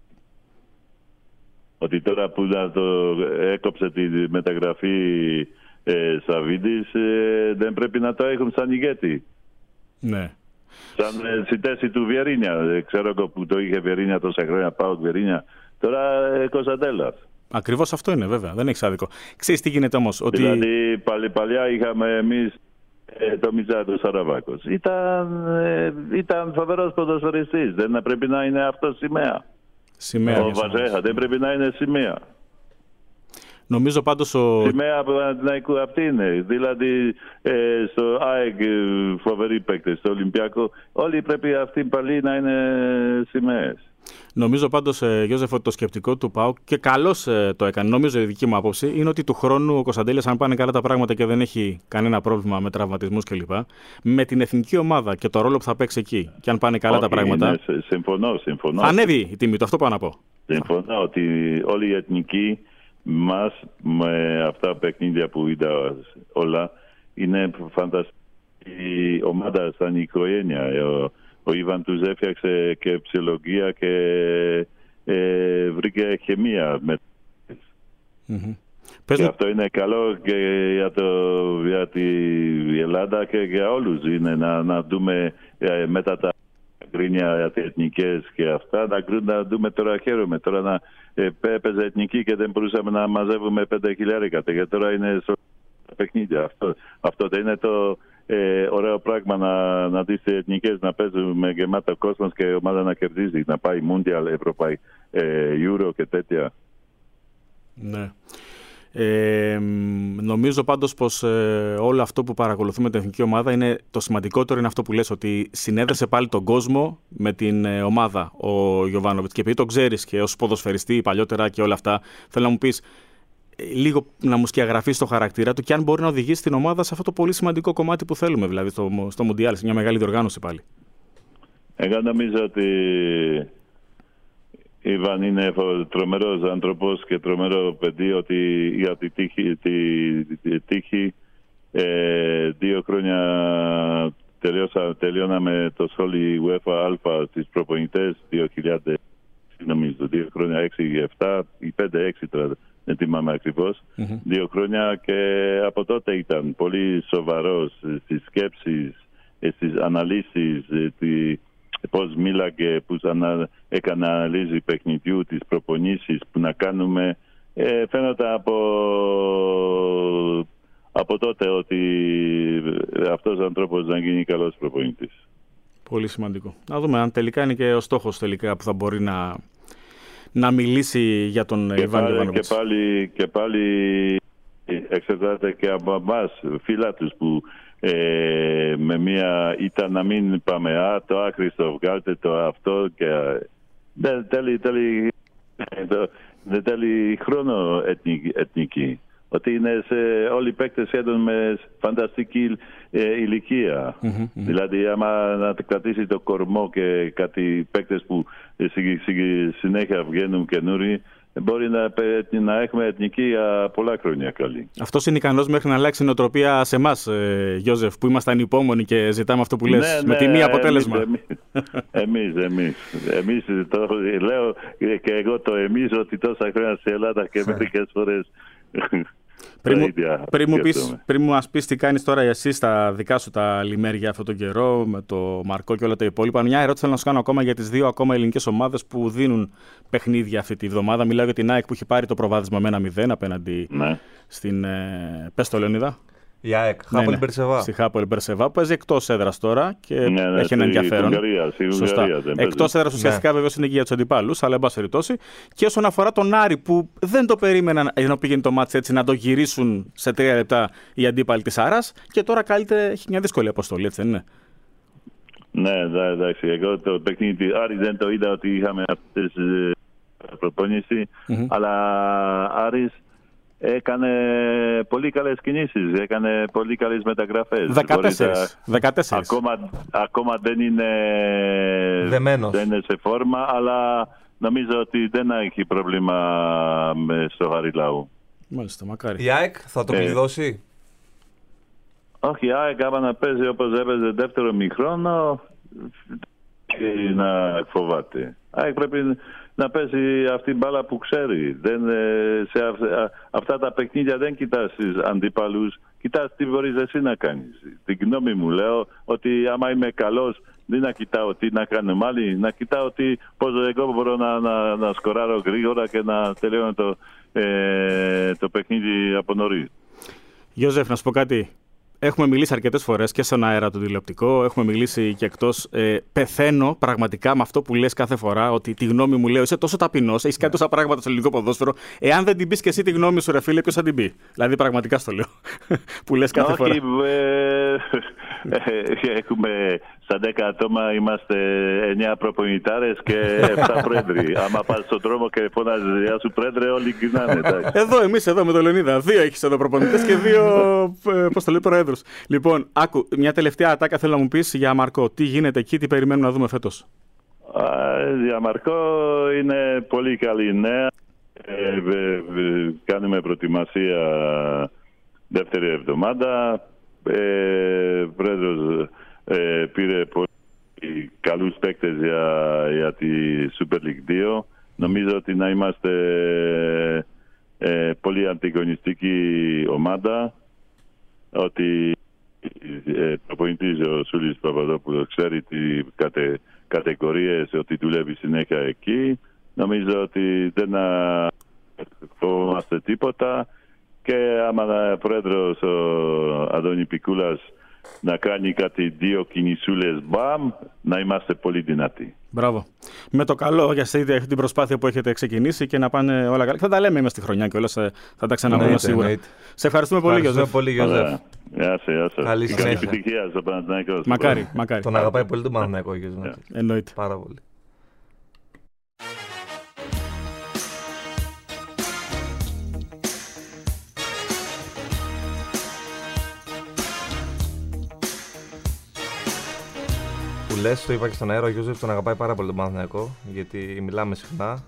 Speaker 4: Ότι τώρα που να το έκοψε τη μεταγραφή Σαββίδης, δεν πρέπει να το έχουν σαν ηγέτη.
Speaker 3: Ναι.
Speaker 4: Σαν στη θέση του Βιερίνια. Ξέρω που το είχε Βιερίνια τόσα χρόνια, ΠΑΟΚ Βιερίνια. Τώρα Κωνσταντέλας. Ακριβώς
Speaker 3: αυτό είναι, βέβαια. Δεν έχεις άδικο. Ξέρεις τι γίνεται όμως? Ότι...
Speaker 4: Δηλαδή παλιά είχαμε εμείς το Μιτζάτο Σαραβάκος. Ήταν φοβερός ποδοσφαιριστής. Δεν πρέπει να είναι αυτό σημαία. Ο Βαζέχα δεν πρέπει να είναι σημαία.
Speaker 3: Νομίζω πάντως
Speaker 4: σημαία Παναθηναϊκού αυτή είναι. Δηλαδή στο ΑΕΚ φοβεροί παίκτες, στο Ολυμπιακό. Όλοι πρέπει αυτοί πάλι να είναι σημαίες.
Speaker 3: Νομίζω πάντως, Γιώζεφ, ότι το σκεπτικό του ΠΑΟΚ, και καλώς το έκανε, νομίζω η δική μου άποψη, είναι ότι του χρόνου ο Κωνσταντέλιας, αν πάνε καλά τα πράγματα και δεν έχει κανένα πρόβλημα με τραυματισμούς κλπ., με την εθνική ομάδα και το ρόλο που θα παίξει εκεί, και αν πάνε καλά τα πράγματα.
Speaker 4: Συμφωνώ.
Speaker 3: Ανέβει η τιμή του, αυτό πάω να πω.
Speaker 4: Συμφωνώ ότι όλοι οι εθνικοί μας, με αυτά τα παιχνίδια που είδα όλα, είναι φανταστική ομάδα σαν οικογένεια. Ο Ιβάν τους έφτιαξε και ψυχολογία και βρήκε χημεία. Και αυτό είναι καλό και για τη Ελλάδα και για όλους. Είναι να δούμε μετά τα γκρίνια εθνικές και αυτά, να δούμε τώρα. Χαίρομαι τώρα να έπαιζε εθνική και δεν μπορούσαμε να μαζεύουμε 5.000 και τώρα είναι στο παιχνίδια. Αυτό δεν είναι το ωραίο πράγμα να δεις εθνικές να παίζουν με γεμάτο κόσμο και η ομάδα να κερδίζει, να πάει Mundial, Ευρωπαϊκή, Euro και τέτοια.
Speaker 3: Ναι. Νομίζω πάντως πως όλο αυτό που παρακολουθούμε την εθνική ομάδα είναι το σημαντικότερο, είναι αυτό που λες, ότι συνέδεσε πάλι τον κόσμο με την ομάδα ο Γιοβάνοβιτς, και επειδή το ξέρεις και ως ποδοσφαιριστή παλιότερα και όλα αυτά, θέλω να μου πεις λίγο, να μου σκιαγραφείς το χαρακτήρα του και αν μπορεί να οδηγήσει την ομάδα σε αυτό το πολύ σημαντικό κομμάτι που θέλουμε, δηλαδή στο Μουντιάλ, σε μια μεγάλη διοργάνωση πάλι.
Speaker 4: Εγώ νομίζω ότι Ιβάν είναι τρομερός άνθρωπος και τρομερό παιδί, ότι για τη τύχη 2 χρόνια τελειώναμε το σχόλιο UEFA Α στις προπονητές 2000, νομίζω 2 χρόνια, 6-7 ή 5-6 τώρα, δεν θυμάμαι ακριβώς. 2 χρόνια, και από τότε ήταν πολύ σοβαρός στις σκέψεις, στις αναλύσεις, πώς μίλαγε, πώς έκανε αναλύση παιχνιδιού, τις προπονήσεις που να κάνουμε. Φαίνεται από τότε ότι αυτός ο ανθρώπος να γίνει καλός προπονητής.
Speaker 3: Πολύ σημαντικό. Να δούμε αν τελικά είναι και ο στόχος τελικά που θα μπορεί να μιλήσει για τον Ιβάν Γιοβάνοβιτς.
Speaker 4: Και πάλι εξαρτάται και από εμάς, φίλατους, που με μια ήταν να μην πάμε το άχρηστο, βγάλτε το αυτό, και δεν θέλει χρόνο εθνική. Ότι είναι όλοι οι παίκτες σχεδόν με φανταστική ηλικία. Δηλαδή άμα να κρατήσει το κορμό και κάτι παίκτες που συνέχεια βγαίνουν καινούριοι, μπορεί να έχουμε εθνική για πολλά χρόνια καλή.
Speaker 3: Αυτός είναι ικανός μέχρι να αλλάξει η νοοτροπία σε εμάς, Γιώζεφ, που ήμασταν υπόμονοι και ζητάμε αυτό που λες, με τιμή αποτέλεσμα.
Speaker 4: Εμείς το λέω και εγώ το εμείς, ότι τόσα χρόνια στην Ελλάδα και μερικές φορές.
Speaker 3: Πριν μου πεις τι κάνεις τώρα εσύ στα δικά σου τα λιμέρια αυτόν τον καιρό, με το Μαρκό και όλα τα υπόλοιπα, μια ερώτηση θέλω να σου κάνω ακόμα για τις 2 ακόμα ελληνικές ομάδες που δίνουν παιχνίδια αυτή τη βδομάδα. Μιλάω για την ΑΕΚ που έχει πάρει το προβάδισμα με 1-0 απέναντι στην. Πες το, Λεωνίδα.
Speaker 2: Η ΑΕΚ, Χάπολη Μπερσεβά.
Speaker 3: Στη Χάπολη Μπερσεβά, που παίζει εκτός έδρας τώρα και έχει ένα ενδιαφέρον. Εκτός έδρας ουσιαστικά βεβαίως είναι και για τους αντιπάλους, αλλά εν πάση περιπτώσει. Και όσον αφορά τον Άρη, που δεν το περίμεναν ενώ πήγαινε το μάτς έτσι να το γυρίσουν σε 3 λεπτά οι αντίπαλοι της Άρας, και τώρα καλύτερα έχει μια δύσκολη αποστολή, έτσι δεν είναι?
Speaker 4: Ναι, εντάξει. Εγώ το παιχνίδι Άρη δεν το είδα, ότι είχαμε αυτές τις προπονήσεις, αλλά Άρης έκανε πολύ καλές κινήσεις, έκανε πολύ καλές μεταγραφές.
Speaker 3: 14.
Speaker 4: Ακόμα δεν είναι σε φόρμα, αλλά νομίζω ότι δεν έχει πρόβλημα στο Χαριλάου.
Speaker 3: Μάλιστα, μακάρι.
Speaker 2: Η ΑΕΚ θα το κλειδώσει?
Speaker 4: Όχι, η ΑΕΚ άμα να παίζει όπως έπαιζε δεύτερο μηχρόνο, να φοβάται. Η ΑΕΚ πρέπει να παίζει αυτή την μπάλα που ξέρει. Αυτά τα παιχνίδια δεν κοιτάς τους αντίπαλους, κοιτάς τι μπορείς εσύ να κάνεις. Την γνώμη μου λέω ότι άμα είμαι καλός, δεν να κοιτάω τι να κάνουμε άλλοι, να κοιτάω πώς εγώ μπορώ να σκοράρω γρήγορα και να τελειώνω το παιχνίδι από νωρίς.
Speaker 3: Γιώζεφ, να σου πω κάτι. Έχουμε μιλήσει αρκετές φορές και στον αέρα του τηλεοπτικό, έχουμε μιλήσει και εκτός. Πεθαίνω πραγματικά με αυτό που λες κάθε φορά, ότι τη γνώμη μου λέω, είσαι τόσο ταπεινός, έχεις κάνει τόσα πράγματα στο ελληνικό ποδόσφαιρο. Εάν δεν την πεις και εσύ τη γνώμη σου, ρε φίλε, ποιος θα την πει? Δηλαδή, πραγματικά στο λέω. Που λες κάθε φορά.
Speaker 4: Έχουμε στα 10 άτομα, είμαστε 9 προπονητάρες και 7 πρόεδροι. Άμα πας στον δρόμο και φωνάζεις «Γεια σου πρόεδρε», όλοι κοινάνε.
Speaker 3: Εμείς εδώ με το Λεωνίδα. 2 έχεις εδώ προπονητές και 2, πώς το λέει, πρόεδρους. Λοιπόν, άκου, μια τελευταία ατάκα θέλω να μου πεις για Μαρκό. Τι γίνεται εκεί, τι περιμένουμε να δούμε φέτος?
Speaker 4: Για Μαρκό είναι πολύ καλή νέα. Κάνουμε προετοιμασία δεύτερη εβδομάδα. Πρόεδρος πήρε πολύ καλούς παίκτες για τη Super League 2. Νομίζω ότι να είμαστε πολύ αντιγωνιστική ομάδα. Ότι προπονητής ο Σούλης Παπαδόπουλος ξέρει τι κατηγορίες, ότι δουλεύει συνέχεια εκεί. Νομίζω ότι δεν φοβόμαστε τίποτα. Και άμα πρόεδρος ο Αντώνη Πικούλας να κάνει κάτι 2 κινησούλες, μπαμ, να είμαστε πολύ δυνατοί.
Speaker 3: Μπράβο. Με το καλό για αυτή την προσπάθεια που έχετε ξεκινήσει και να πάνε όλα καλά. Θα τα λέμε μέσα στη χρονιά και όλα θα τα ξαναπούμε σίγουρα. Σε ευχαριστούμε πολύ, Γιώζεφ.
Speaker 4: Γεια σας.
Speaker 2: Καλή
Speaker 4: επιτυχία στο Παναθηναϊκό.
Speaker 3: Μακάρι.
Speaker 2: Τον αγαπάει πολύ τον Παναθηναϊκό, Γιώζεφ.
Speaker 3: Εννοείται.
Speaker 2: Πάρα πολύ. Που λες, το είπα και στον αέρα, ο Γιώζεφ τον αγαπάει πάρα πολύ τον Παναθηναϊκό, γιατί μιλάμε συχνά.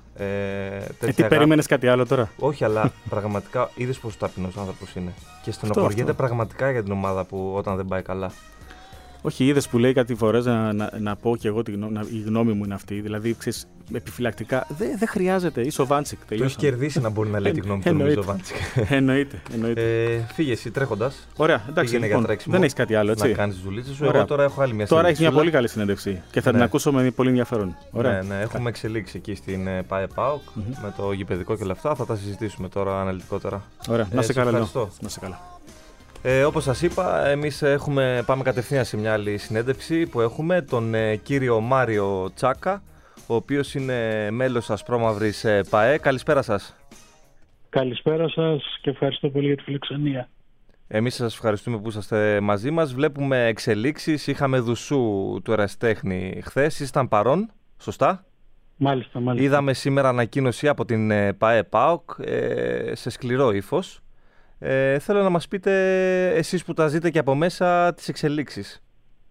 Speaker 3: Τι περίμενες κάτι άλλο τώρα?
Speaker 2: Όχι, αλλά πραγματικά είδες πόσο ταπεινός άνθρωπος είναι. Και στενοχωριέται πραγματικά για την ομάδα που όταν δεν πάει καλά.
Speaker 3: Όχι, είδες που λέει κάτι φορές να πω και εγώ η γνώμη μου είναι αυτή. Δηλαδή, ξέρεις, επιφυλακτικά δεν χρειάζεται. Είσαι ο Βάντσικ.
Speaker 2: Το έχει κερδίσει να μπορεί να λέει τη γνώμη του, νομίζω, ο Βάντσικ.
Speaker 3: Εννοείται.
Speaker 2: Φύγε εσύ τρέχοντας.
Speaker 3: Ωραία, εντάξει. Λοιπόν, δεν έχει κάτι άλλο, έτσι.
Speaker 2: Να κάνεις τις δουλίτσες σου. Εγώ τώρα έχω άλλη μια συνέντευξη.
Speaker 3: Τώρα έχει μια πολύ καλή συνέντευξη και θα την ακούσω με πολύ ενδιαφέρον.
Speaker 2: Ναι, έχουμε εξελίξει εκεί στην ΠΑΕ ΠΑΟΚ με το γηπεδικό και όλα αυτά. Θα τα συζητήσουμε τώρα αναλυτικότερα.
Speaker 3: Ωραία, να σε καλά.
Speaker 2: Όπως σας είπα, εμείς πάμε κατευθείαν σε μια άλλη συνέντευξη που έχουμε τον κύριο Μάριο Τσάκα, ο οποίος είναι μέλος Ασπρόμαυρης ΠΑΕ. Καλησπέρα σας.
Speaker 6: Καλησπέρα σας και ευχαριστώ πολύ για τη φιλοξενία.
Speaker 2: Εμείς σας ευχαριστούμε που είσαστε μαζί μας. Βλέπουμε εξελίξεις. Είχαμε δουσού του ερασιτέχνη χθες. Ήσταν παρόν, σωστά?
Speaker 6: Μάλιστα.
Speaker 2: Είδαμε σήμερα ανακοίνωση από την ΠΑΕ ΠΑΟΚ σε σκληρό ύφος. Θέλω να μας πείτε εσείς που τα ζείτε και από μέσα τις εξελίξεις.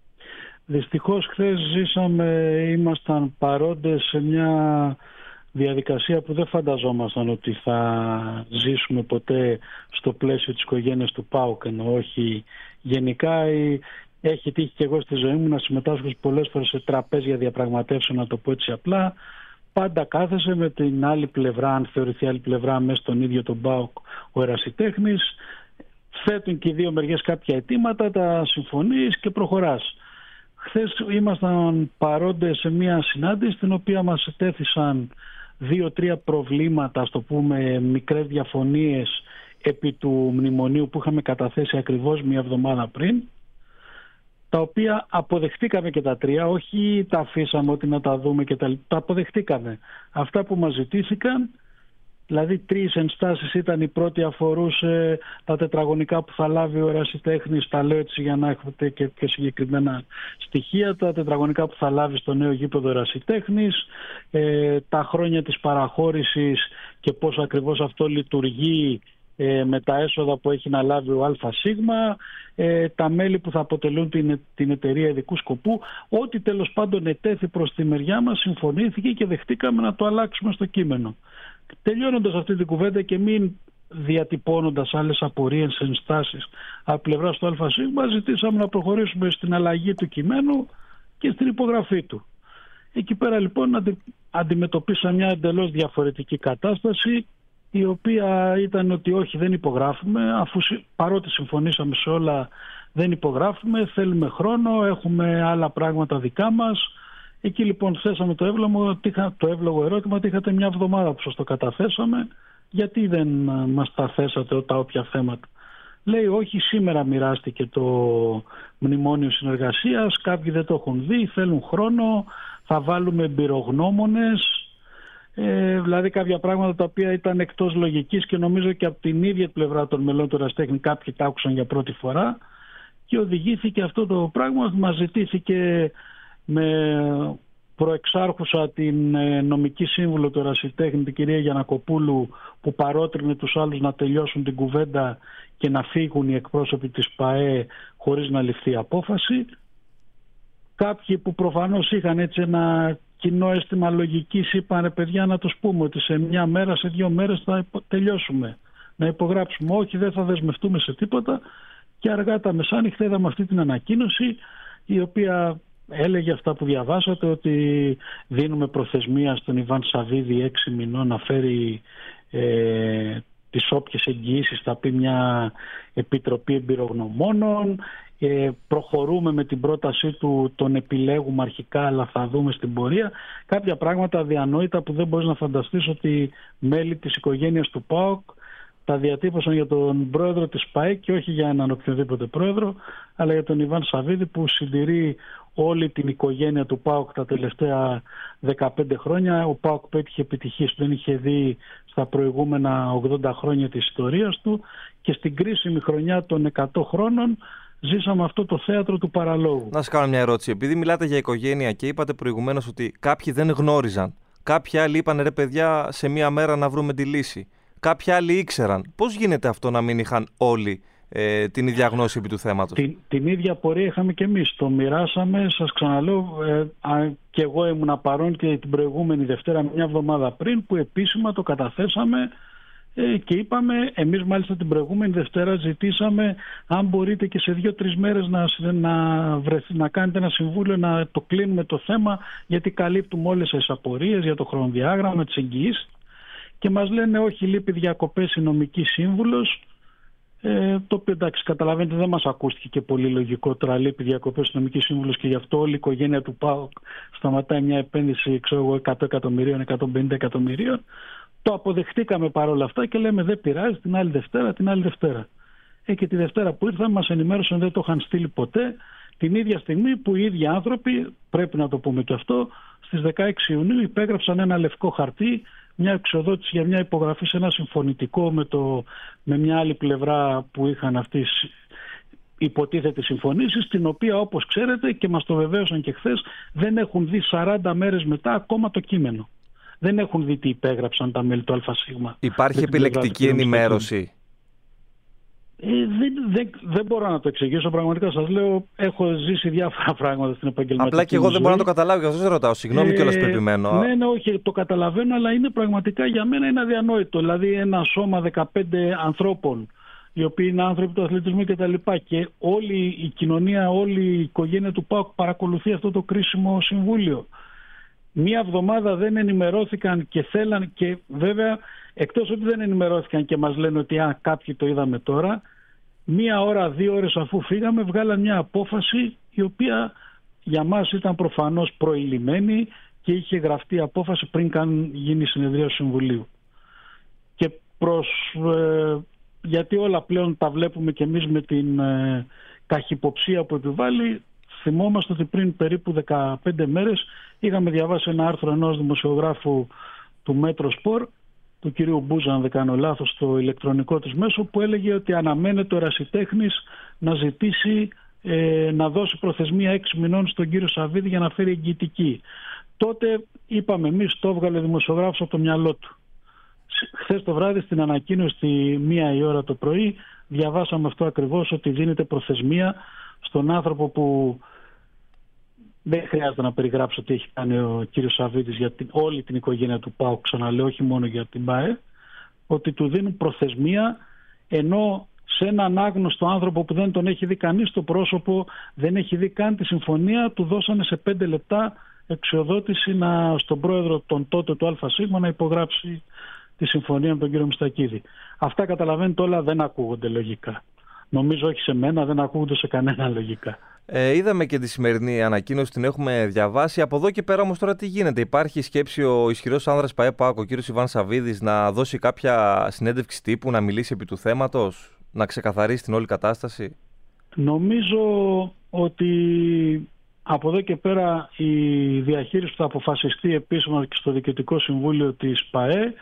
Speaker 6: Δυστυχώς χθες ήμασταν παρόντες σε μια διαδικασία που δεν φανταζόμασταν ότι θα ζήσουμε ποτέ στο πλαίσιο της οικογένειας του ΠΑΟΚ, ενώ όχι γενικά. Έχει τύχει και εγώ στη ζωή μου να συμμετάσχω πολλές φορές σε τραπέζια διαπραγματεύσεων, να το πω έτσι απλά. Πάντα κάθεσε με την άλλη πλευρά, αν θεωρηθεί άλλη πλευρά, μέσα στον ίδιο τον ΠΑΟΚ ο ερασιτέχνης. Θέτουν και οι δύο μεριές κάποια αιτήματα, τα συμφωνείς και προχωράς. Χθες ήμασταν παρόντες σε μια συνάντηση στην οποία μας ετέθησαν 2-3 προβλήματα, ας το πούμε μικρές διαφωνίες επί του μνημονίου που είχαμε καταθέσει ακριβώς μια εβδομάδα πριν, τα οποία αποδεχτήκαμε και τα 3, όχι τα αφήσαμε ότι να τα δούμε και τα αποδεχτήκαμε. Αυτά που μας ζητήθηκαν, δηλαδή 3 ενστάσεις ήταν. Η πρώτη αφορούσε τα τετραγωνικά που θα λάβει ο ερασιτέχνης, τα λέω έτσι για να έχετε και πιο συγκεκριμένα στοιχεία, τα τετραγωνικά που θα λάβει στο νέο γήπεδο ερασιτέχνης, τα χρόνια της παραχώρησης και πώς ακριβώς αυτό λειτουργεί με τα έσοδα που έχει να λάβει ο ΑΣ, τα μέλη που θα αποτελούν την εταιρεία ειδικού σκοπού. Ό,τι τέλος πάντων ετέθη προς τη μεριά μας συμφωνήθηκε και δεχτήκαμε να το αλλάξουμε στο κείμενο. Τελειώνοντας αυτή την κουβέντα και μην διατυπώνοντας άλλες απορίες, ενστάσεις από πλευράς του ΑΣ, ζητήσαμε να προχωρήσουμε στην αλλαγή του κειμένου και στην υπογραφή του. Εκεί πέρα λοιπόν αντιμετωπίσαμε μια εντελώς διαφορετική κατάσταση, η οποία ήταν ότι όχι, δεν υπογράφουμε, αφού παρότι συμφωνήσαμε σε όλα δεν υπογράφουμε, θέλουμε χρόνο, έχουμε άλλα πράγματα δικά μας. Εκεί λοιπόν θέσαμε το εύλογο ερώτημα, τι είχατε μια εβδομάδα που σας το καταθέσαμε, γιατί δεν μας τα θέσατε τα όποια θέματα. Λέει όχι, σήμερα μοιράστηκε το μνημόνιο συνεργασίας, κάποιοι δεν το έχουν δει, θέλουν χρόνο, θα βάλουμε εμπειρογνώμονες, δηλαδή κάποια πράγματα τα οποία ήταν εκτός λογικής και νομίζω και από την ίδια πλευρά των μελών του Ερασιτέχνη κάποιοι τα άκουσαν για πρώτη φορά και οδηγήθηκε αυτό το πράγμα, μας ζητήθηκε με προεξάρχουσα την νομική σύμβουλο του Ερασιτέχνη, την κυρία Γιαννακοπούλου, που παρότρινε τους άλλους να τελειώσουν την κουβέντα και να φύγουν οι εκπρόσωποι της ΠΑΕ χωρίς να ληφθεί απόφαση. Κάποιοι που προφανώς είχαν έτσι ένα κοινό αίσθημα λογικής είπαν, παιδιά, να τους πούμε ότι σε μια μέρα, σε 2 μέρες θα τελειώσουμε, να υπογράψουμε. Όχι, δεν θα δεσμευτούμε σε τίποτα. Και αργά τα μεσάνυχτα είδαμε αυτή την ανακοίνωση, η οποία έλεγε αυτά που διαβάσατε, ότι δίνουμε προθεσμία στον Ιβάν Σαββίδη 6 μηνών να φέρει τις όποιες εγγυήσεις, θα πει μια επιτροπή εμπειρογνωμόνων. Προχωρούμε με την πρότασή του, τον επιλέγουμε αρχικά, αλλά θα δούμε στην πορεία. Κάποια πράγματα αδιανόητα που δεν μπορείς να φανταστείς ότι μέλη της οικογένειας του ΠΑΟΚ τα διατύπωσαν για τον πρόεδρο της ΠΑΕ και όχι για έναν οποιοδήποτε πρόεδρο, αλλά για τον Ιβάν Σαββίδη, που συντηρεί όλη την οικογένεια του ΠΑΟΚ τα τελευταία 15 χρόνια. Ο ΠΑΟΚ πέτυχε επιτυχίες που δεν είχε δει στα προηγούμενα 80 χρόνια της ιστορίας του και στην κρίσιμη χρονιά των 100 χρόνων ζήσαμε αυτό το θέατρο του παραλόγου. Να σας κάνω μια ερώτηση. Επειδή μιλάτε για οικογένεια και είπατε προηγουμένως ότι κάποιοι δεν γνώριζαν, κάποιοι άλλοι είπαν ρε παιδιά σε μια μέρα να βρούμε τη λύση, κάποιοι άλλοι ήξεραν, πώς γίνεται αυτό να μην είχαν όλοι την ίδια γνώση επί του θέματος? Την ίδια πορεία είχαμε και εμείς. Το μοιράσαμε, σας ξαναλέω, και εγώ ήμουν παρόν και την προηγούμενη Δευτέρα, μια εβδομάδα πριν, που επίσημα το καταθέσαμε και είπαμε, εμείς μάλιστα την προηγούμενη Δευτέρα ζητήσαμε αν μπορείτε και σε 2-3 μέρες να κάνετε ένα συμβούλιο, να το κλείνουμε το θέμα, γιατί καλύπτουμε όλες τις απορίες για το χρονοδιάγραμμα, τις εγγυήσεις, και μας λένε όχι, λείπει διακοπές η νομική σύμβουλος, το οποίο εντάξει, καταλαβαίνετε, δεν μας ακούστηκε και πολύ λογικό. Τώρα λείπει διακοπές η νομική σύμβουλος και γι' αυτό όλη η οικογένεια του ΠΑΟΚ σταματάει μια επένδυση, ξέρω εγώ, 100 εκατομμυρίων, 150 εκατομμυρίων. Το αποδεχτήκαμε παρόλα αυτά και λέμε δεν πειράζει, την άλλη Δευτέρα. Και τη Δευτέρα που ήρθαμε μας ενημέρωσαν δεν το είχαν στείλει ποτέ, την ίδια στιγμή που οι ίδιοι άνθρωποι, πρέπει να το πούμε και αυτό, στις 16 Ιουνίου υπέγραψαν ένα λευκό χαρτί, μια εξοδότηση για μια υπογραφή σε ένα συμφωνητικό με μια άλλη πλευρά που είχαν αυτές υποτίθεται συμφωνήσεις, την οποία όπως ξέρετε και μας το βεβαίωσαν και χθες, δεν έχουν δει 40 μέρες μετά ακόμα το κείμενο. Δεν έχουν δει τι υπέγραψαν τα μέλη του ΑΣ. Υπάρχει επιλεκτική ενημέρωση? Δεν μπορώ να το εξηγήσω. Πραγματικά σας λέω, έχω ζήσει διάφορα πράγματα στην επαγγελματική ζωή. Απλά και εγώ δεν μπορώ να το καταλάβω, γι' αυτό σας ρωτάω. Συγγνώμη κιόλας που επιμένω. Ναι, όχι, το καταλαβαίνω, αλλά είναι πραγματικά για μένα είναι αδιανόητο. Δηλαδή, ένα σώμα 15 ανθρώπων, οι οποίοι είναι άνθρωποι του αθλητισμού κτλ. Και όλη η κοινωνία, όλη η οικογένεια του ΠΑΟΚ παρακολουθεί αυτό το κρίσιμο συμβούλιο. Μία εβδομάδα δεν ενημερώθηκαν και θέλαν, και βέβαια εκτός ότι δεν ενημερώθηκαν και μας λένε ότι κάποιοι το είδαμε τώρα, 1 ώρα, 2 ώρες αφού φύγαμε βγάλαν μια απόφαση η οποία για μας ήταν προφανώς προηλημένη και είχε γραφτεί απόφαση πριν καν γίνει η συνεδρία του Συμβουλίου. Και γιατί όλα πλέον τα βλέπουμε και εμείς με την καχυποψία που επιβάλλει, θυμόμαστε ότι πριν περίπου 15 μέρες είχαμε διαβάσει ένα άρθρο ενός δημοσιογράφου του Μέτρο Σπορ, του κυρίου Μπούζα, αν δεν κάνω λάθος, στο ηλεκτρονικό της μέσο, που έλεγε ότι αναμένεται ο Ερασιτέχνης να ζητήσει να δώσει προθεσμία 6 μηνών στον κύριο Σαββίδη για να φέρει εγγυητική. Τότε είπαμε εμείς, το έβγαλε ο δημοσιογράφος από το μυαλό του. Χθες το βράδυ στην ανακοίνωση στη 1 η ώρα το πρωί διαβάσαμε αυτό ακριβώς, ότι δίνεται προθεσμία στον άνθρωπο που δεν χρειάζεται να περιγράψω τι έχει κάνει ο κύριος Σαββίδης για όλη την οικογένεια του ΠΑΟΚ, ξαναλέω, όχι μόνο για την ΠΑΕ. ότι του δίνουν προθεσμία, ενώ σε έναν άγνωστο άνθρωπο που δεν τον έχει δει κανείς στο πρόσωπο, δεν έχει δει καν τη συμφωνία, του δώσανε σε 5 λεπτά εξοδότηση στον πρόεδρο τον τότε του ΑΣ να υπογράψει τη συμφωνία με τον κύριο Μιστακίδη. Αυτά, καταλαβαίνετε, όλα δεν ακούγονται λογικά. Νομίζω όχι σε μένα, δεν ακούγονται σε κανένα λογικά.
Speaker 2: Είδαμε και τη σημερινή ανακοίνωση, την έχουμε διαβάσει. Από εδώ και πέρα όμως τώρα τι γίνεται? Υπάρχει σκέψη ο ισχυρός άνδρας ΠΑΕ-ΠΑΟΚ, ο κύριος Ιβάν Σαββίδης, να δώσει κάποια συνέντευξη τύπου, να μιλήσει επί του θέματος, να ξεκαθαρίσει την όλη κατάσταση?
Speaker 6: Νομίζω ότι από εδώ και πέρα η διαχείριση που θα αποφασιστεί επίσημα και στο Διοικητικό Συμβούλιο της ΠΑΕ,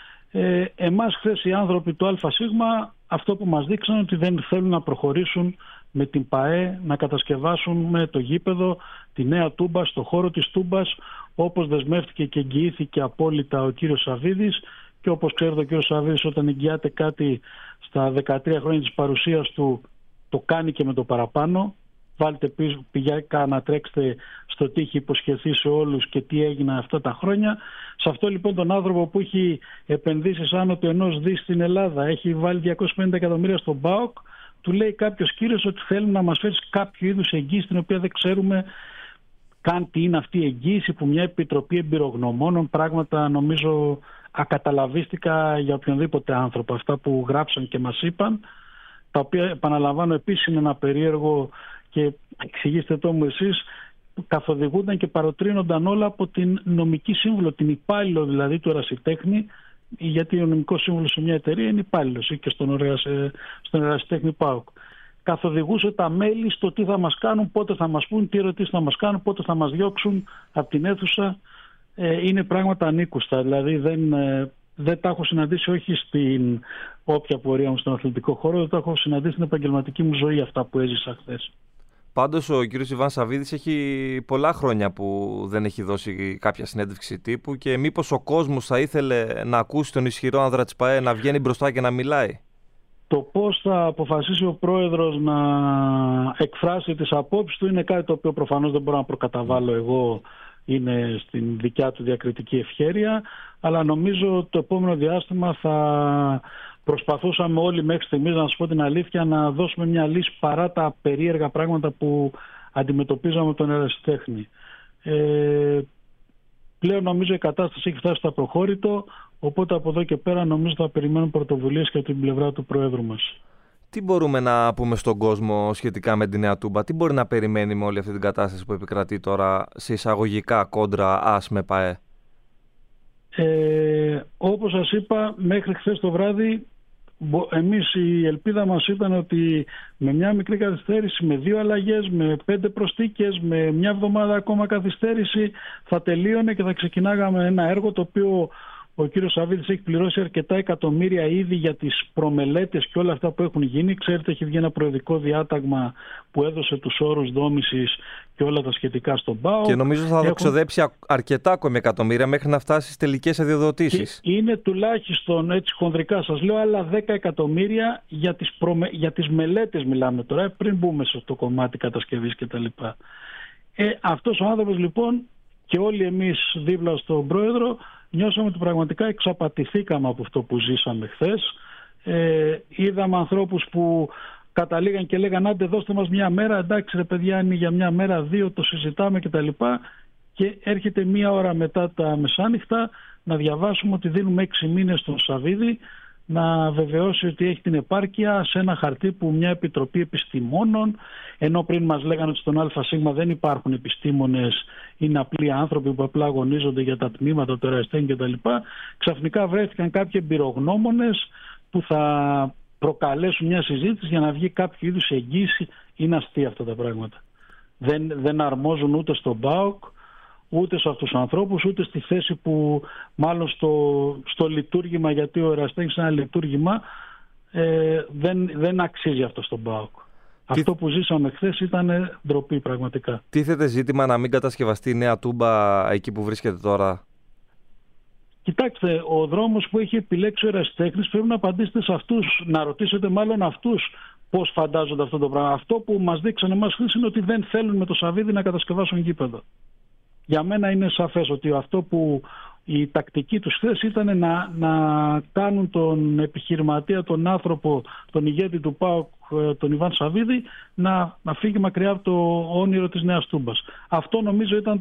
Speaker 6: εμάς χθες οι άνθρωποι του ΑΣ αυτό που μας δείξαν ότι δεν θέλουν να προχωρήσουν με την ΠΑΕ, να κατασκευάσουν με το γήπεδο τη νέα Τούμπα στο χώρο της Τούμπας, όπως δεσμεύτηκε και εγγυήθηκε απόλυτα ο κύριος Σαββίδης. Και όπως ξέρετε, ο κύριος Σαββίδης όταν εγγυάται κάτι στα 13 χρόνια της παρουσίας του, το κάνει και με το παραπάνω. Βάλτε πίσω, πηγαίνετε να τρέξετε στο τι έχει υποσχεθεί σε όλους και τι έγινε αυτά τα χρόνια. Σε αυτό λοιπόν τον άνθρωπο που έχει επενδύσει άνω του 1 δις στην Ελλάδα, έχει βάλει 250 εκατομμύρια στον ΠΑΟΚ, του λέει κάποιος κύριος ότι θέλουν να μας φέρει κάποιο είδους εγγύηση, την οποία δεν ξέρουμε καν τι είναι αυτή η εγγύηση, που μια επιτροπή εμπειρογνωμόνων, πράγματα νομίζω ακαταλαβίστηκα για οποιονδήποτε άνθρωπο. Αυτά που γράψαν και μας είπαν, τα οποία επαναλαμβάνω επίσης είναι ένα περίεργο, και εξηγήστε το μου εσείς, καθοδηγούνταν και παροτρύνονταν όλα από την νομική σύμβουλο, την υπάλληλο δηλαδή του ερασιτέχνη, γιατί ο νομικός σύμβουλος σε μια εταιρεία είναι υπάλληλος, ή και στον ερασιτέχνη ΠΑΟΚ. Καθοδηγούσε τα μέλη στο τι θα μας κάνουν, πότε θα μας πούν, τι ερωτήσεις θα μας κάνουν, πότε θα μας διώξουν από την αίθουσα. Είναι πράγματα ανήκουστα, δηλαδή δεν τα έχω συναντήσει, όχι στην όποια πορεία μου στον αθλητικό χώρο, δεν τα έχω συναντήσει στην επαγγελματική μου ζωή αυτά που έζησα χθες.
Speaker 2: Πάντως ο κύριος Ιβάν Σαββίδης έχει πολλά χρόνια που δεν έχει δώσει κάποια συνέντευξη τύπου, και μήπως ο κόσμος θα ήθελε να ακούσει τον ισχυρό άνδρα της ΠΑΕ να βγαίνει μπροστά και να μιλάει?
Speaker 6: Το πώς θα αποφασίσει ο πρόεδρος να εκφράσει τις απόψεις του είναι κάτι το οποίο προφανώς δεν μπορώ να προκαταβάλω εγώ, είναι στην δικιά του διακριτική ευχέρεια, αλλά νομίζω το επόμενο διάστημα θα προσπαθούσαμε όλοι μέχρι στιγμής, να σας πω την αλήθεια, να δώσουμε μια λύση παρά τα περίεργα πράγματα που αντιμετωπίζαμε τον ερασιτέχνη. Πλέον νομίζω η κατάσταση έχει φτάσει στο απροχώρητο, οπότε από εδώ και πέρα νομίζω θα περιμένουν πρωτοβουλίες και από την πλευρά του Προέδρου μας.
Speaker 2: Τι μπορούμε να πούμε στον κόσμο σχετικά με τη νέα Τούμπα? Τι μπορεί να περιμένει με όλη αυτή την κατάσταση που επικρατεί τώρα σε εισαγωγικά κόντρα ΑΣ με ΠΑΕ?
Speaker 6: Όπως σας είπα, μέχρι χθες το βράδυ εμείς η ελπίδα μας ήταν ότι με μια μικρή καθυστέρηση, με 2 αλλαγές, με 5 προσθήκες, με μια εβδομάδα ακόμα καθυστέρηση θα τελείωνε και θα ξεκινάγαμε ένα έργο το οποίο ο κύριος Σαββίδης έχει πληρώσει αρκετά εκατομμύρια ήδη για τις προμελέτες και όλα αυτά που έχουν γίνει. Ξέρετε, έχει βγει ένα προεδρικό διάταγμα που έδωσε τους όρους δόμησης και όλα τα σχετικά στον ΠΑΟΚ. Και νομίζω θα
Speaker 2: ξοδέψει αρκετά ακόμη εκατομμύρια μέχρι να φτάσει στις τελικές αδειοδοτήσεις.
Speaker 6: Είναι τουλάχιστον, έτσι χονδρικά σας λέω, άλλα 10 εκατομμύρια για τις μελέτες μιλάμε τώρα, πριν μπούμε σε αυτό το κομμάτι κατασκευής κτλ. Αυτός ο άνθρωπος λοιπόν και όλοι εμείς δίπλα στον πρόεδρο νιώσαμε ότι πραγματικά εξαπατηθήκαμε από αυτό που ζήσαμε χθες. Είδαμε ανθρώπους που καταλήγαν και λέγαν άντε δώστε μας μια μέρα, εντάξει ρε παιδιά, είναι για μια μέρα, 2, το συζητάμε κτλ. Και έρχεται 1 ώρα μετά τα μεσάνυχτα να διαβάσουμε ότι δίνουμε 6 μήνες στον Σαββίδη να βεβαιώσει ότι έχει την επάρκεια σε ένα χαρτί που μια επιτροπή επιστημόνων, ενώ πριν μας λέγανε ότι στον ΑΣ δεν υπάρχουν επιστήμονες, είναι απλοί άνθρωποι που απλά αγωνίζονται για τα τμήματα, το ερασιτέχνη κτλ. Ξαφνικά βρέθηκαν κάποιοι εμπειρογνώμονες που θα προκαλέσουν μια συζήτηση για να βγει κάποιο είδους εγγύηση. Είναι αστεία αυτά τα πράγματα. Δεν αρμόζουν ούτε στον ΠΑΟΚ, ούτε σε αυτούς τους ανθρώπους, ούτε στη θέση που μάλλον στο λειτουργήμα, γιατί ο ερασιτέχνης είναι ένα λειτουργήμα, δεν αξίζει αυτό στον ΠΑΟΚ. Αυτό που ζήσαμε χθες ήταν ντροπή πραγματικά.
Speaker 2: Τίθεται ζήτημα να μην κατασκευαστεί η νέα Τούμπα εκεί που βρίσκεται τώρα?
Speaker 6: Κοιτάξτε, ο δρόμος που έχει επιλέξει ο ερασιτέχνης πρέπει να απαντήσετε σε αυτούς, να ρωτήσετε μάλλον αυτούς πώς φαντάζονται αυτό το πράγμα. Αυτό που μας δείξανε εμάς χθες είναι ότι δεν θέλουν με το Σαββίδη να κατασκευάσουν γήπεδο. Για μένα είναι σαφές ότι αυτό που η τακτική τους χθες ήταν να κάνουν τον επιχειρηματία, τον άνθρωπο, τον ηγέτη του ΠΑΟΚ, τον Ιβάν Σαββίδη, να φύγει μακριά από το όνειρο της Νέας Τούμπας. Αυτό νομίζω ήταν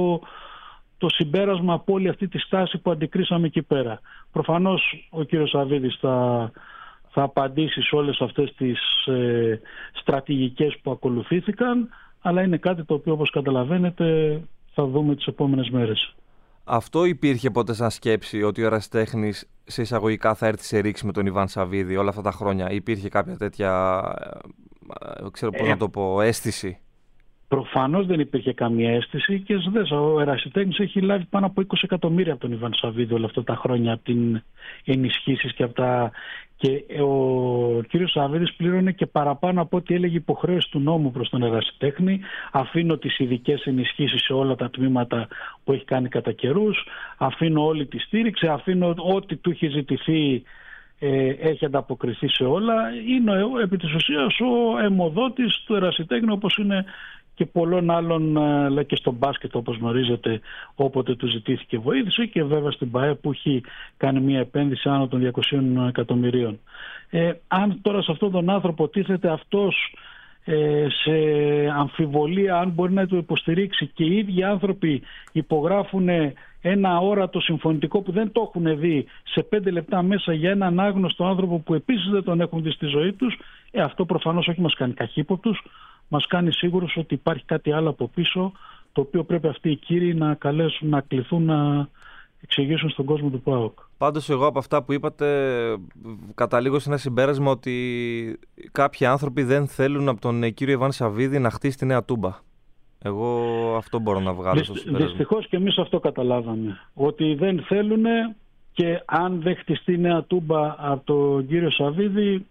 Speaker 6: το συμπέρασμα από όλη αυτή τη στάση που αντικρίσαμε εκεί πέρα. Προφανώς ο κύριος Σαββίδης θα απαντήσει σε όλες αυτές τις στρατηγικές που ακολουθήθηκαν, αλλά είναι κάτι το οποίο, όπως καταλαβαίνετε, θα δούμε τις επόμενες μέρες.
Speaker 2: Αυτό υπήρχε ποτέ σαν σκέψη, ότι ο ερασιτέχνης σε εισαγωγικά θα έρθει σε ρήξη με τον Ιβάν Σαββίδη όλα αυτά τα χρόνια? Υπήρχε κάποια τέτοια, ξέρω πώς να το πω, αίσθηση?
Speaker 6: Προφανώς δεν υπήρχε καμία αίσθηση και ο ερασιτέχνης έχει λάβει πάνω από 20 εκατομμύρια από τον Ιβάν Σαββίδη όλα αυτά τα χρόνια από την ενισχύσεις και από τα... Και ο κύριος Σαββίδης πλήρωνε και παραπάνω από ό,τι έλεγε υποχρέωση του νόμου προς τον ερασιτέχνη. Αφήνω τις ειδικές ενισχύσεις σε όλα τα τμήματα που έχει κάνει κατά καιρούς, αφήνω όλη τη στήριξη, αφήνω ό,τι του έχει ζητηθεί, έχει ανταποκριθεί σε όλα. Είναι επί της ουσίας ο αιμοδότης του ερασιτέχνη, όπως είναι και πολλών άλλων, και στο μπάσκετ, όπως γνωρίζετε, όποτε του ζητήθηκε βοήθησε, και βέβαια στην ΠΑΕ που έχει κάνει μια επένδυση άνω των 200 εκατομμυρίων. Αν τώρα σε αυτόν τον άνθρωπο τίθεται αυτός σε αμφιβολία αν μπορεί να το υποστηρίξει, και οι ίδιοι άνθρωποι υπογράφουν ένα όρατο συμφωνητικό που δεν το έχουν δει σε 5 λεπτά μέσα για έναν άγνωστο άνθρωπο που επίσης δεν τον έχουν δει στη ζωή τους, αυτό προφανώς όχι μας κάνει καχύποπτους, μας κάνει σίγουρος ότι υπάρχει κάτι άλλο από πίσω, το οποίο πρέπει αυτοί οι κύριοι να καλέσουν, να κληθούν να εξηγήσουν στον κόσμο του ΠΑΟΚ.
Speaker 2: Πάντως εγώ από αυτά που είπατε καταλήγω σε ένα συμπέρασμα ότι κάποιοι άνθρωποι δεν θέλουν από τον κύριο Ιβάν Σαββίδη να χτίσει τη Νέα Τούμπα. Εγώ αυτό μπορώ να βγάλω στο συμπέρασμα. Δυστυχώς
Speaker 6: και εμείς αυτό καταλάβαμε. Ότι δεν θέλουν, και αν δεν χτιστεί Νέα Τούμπα από τον κύριο Σαββίδη,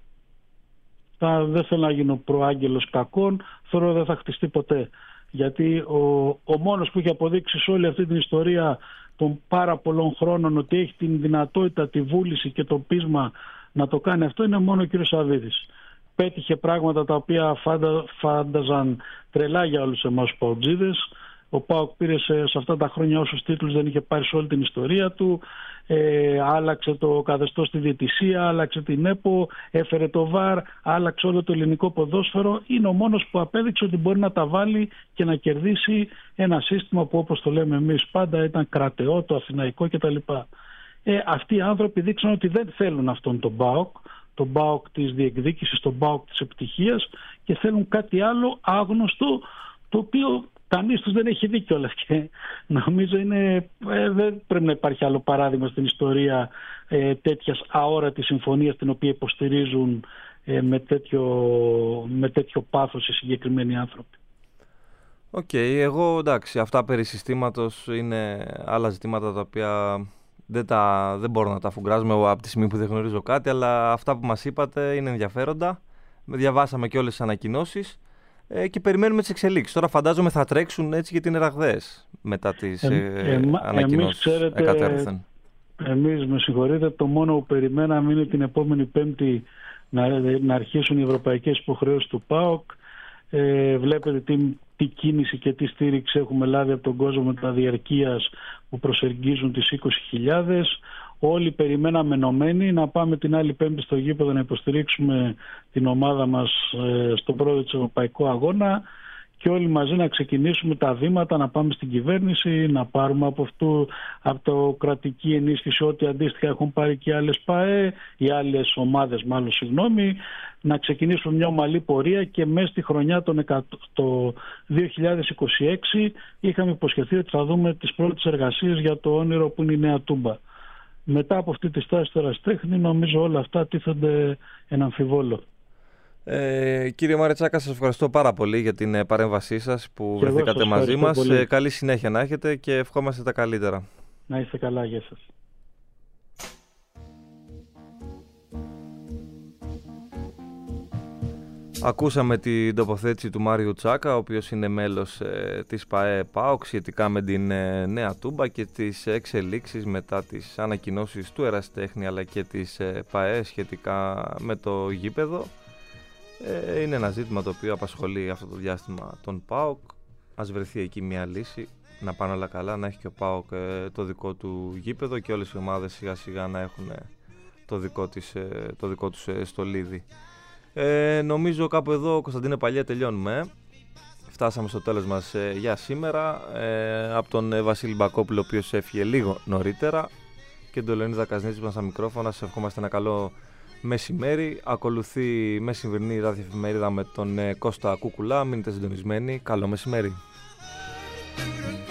Speaker 6: δεν θέλω να γίνω προάγγελος κακών, θεωρώ δεν θα χτιστεί ποτέ. Γιατί ο μόνος που έχει αποδείξει σε όλη αυτή την ιστορία των πάρα πολλών χρόνων ότι έχει την δυνατότητα, τη βούληση και το πείσμα να το κάνει αυτό είναι μόνο ο κύριος Σαββίδης. Πέτυχε πράγματα τα οποία φάνταζαν τρελά για όλους εμάς τους παουτζίδες. Ο ΠΑΟΚ πήρε σε αυτά τα χρόνια όσους τίτλους δεν είχε πάρει σε όλη την ιστορία του. Άλλαξε το καθεστώς στη διαιτησία, άλλαξε την ΕΠΟ, έφερε το ΒΑΡ, άλλαξε όλο το ελληνικό ποδόσφαιρο. Είναι ο μόνος που απέδειξε ότι μπορεί να τα βάλει και να κερδίσει ένα σύστημα που, όπως το λέμε εμείς πάντα, ήταν κρατεό, το αθηναϊκό κτλ. Αυτοί οι άνθρωποι δείξαν ότι δεν θέλουν αυτόν τον ΠΑΟΚ, τον ΠΑΟΚ της διεκδίκησης, τον ΠΑΟΚ της επιτυχίας, και θέλουν κάτι άλλο άγνωστο, το οποίο κανείς τους δεν έχει δει κιόλας. Και νομίζω δεν πρέπει να υπάρχει άλλο παράδειγμα στην ιστορία τέτοιας αόρατης συμφωνίας, την οποία υποστηρίζουν με τέτοιο πάθος οι συγκεκριμένοι άνθρωποι.
Speaker 2: Οκ, εγώ εντάξει, αυτά περί συστήματος είναι άλλα ζητήματα τα οποία δεν μπορώ να τα αφουγκράζουμε από τη στιγμή που δεν γνωρίζω κάτι, αλλά αυτά που μας είπατε είναι ενδιαφέροντα. Διαβάσαμε και όλες τις ανακοινώσεις και περιμένουμε τις εξελίξεις. Τώρα φαντάζομαι θα τρέξουν έτσι γιατί είναι ραγδαίες μετά τις ανακοινώσεις εκατέρωθεν.
Speaker 6: Εμείς, με συγχωρείτε, το μόνο που περιμέναμε είναι την επόμενη Πέμπτη να αρχίσουν οι ευρωπαϊκές υποχρεώσεις του ΠΑΟΚ. Βλέπετε τι κίνηση και τι στήριξη έχουμε λάβει από τον κόσμο με τα διαρκείας που προσεγγίζουν τις 20.000. Όλοι περιμέναμε ενωμένοι να πάμε την άλλη Πέμπτη στο γήπεδο να υποστηρίξουμε την ομάδα μας στον πρώτο της ευρωπαϊκού αγώνα, και όλοι μαζί να ξεκινήσουμε τα βήματα, να πάμε στην κυβέρνηση, να πάρουμε από το κρατική ενίσχυση ό,τι αντίστοιχα έχουν πάρει και άλλες ΠΑΕ, οι άλλες ομάδες μάλλον, να ξεκινήσουμε μια ομαλή πορεία, και μέσα στη χρονιά το 2026 είχαμε υποσχεθεί ότι θα δούμε τις πρώτες εργασίες για το όνειρο που είναι η Νέα Τούμπα. Μετά από αυτή τη στάση του ερασιτέχνη, νομίζω όλα αυτά τίθενται εν αμφιβόλο.
Speaker 2: Κύριε Μαρετσάκα, σας ευχαριστώ πάρα πολύ για την παρέμβασή σας που βρεθήκατε μαζί μας. Καλή συνέχεια να έχετε και ευχόμαστε τα καλύτερα.
Speaker 6: Να είστε καλά, γεια σας.
Speaker 2: Ακούσαμε την τοποθέτηση του Μάριου Τσάκα, ο οποίος είναι μέλος της ΠΑΕ ΠΑΟΚ σχετικά με την Νέα Τούμπα και τις εξελίξεις μετά τις ανακοινώσεις του ερασιτέχνη αλλά και της ΠΑΕ σχετικά με το γήπεδο. Είναι ένα ζήτημα το οποίο απασχολεί αυτό το διάστημα τον ΠΑΟΚ. Ας βρεθεί εκεί μια λύση, να πάνε όλα καλά, να έχει και ο ΠΑΟΚ το δικό του γήπεδο και όλες οι ομάδες σιγά σιγά να έχουν το δικό τους στολίδι. Νομίζω κάπου εδώ, Κωνσταντίνε Παλιά, τελειώνουμε. Φτάσαμε στο τέλος μας για σήμερα. Από τον Βασίλη Μπακόπουλο, ο οποίος έφυγε λίγο νωρίτερα, και τον Λεωνίδα Καζνίτση μας στα μικρόφωνα. Σας ευχόμαστε ένα καλό μεσημέρι. Ακολουθεί μεσημερινή ραδιοεφημερίδα με τον Κώστα Κούκουλα. Μείνετε συντονισμένοι. Καλό μεσημέρι.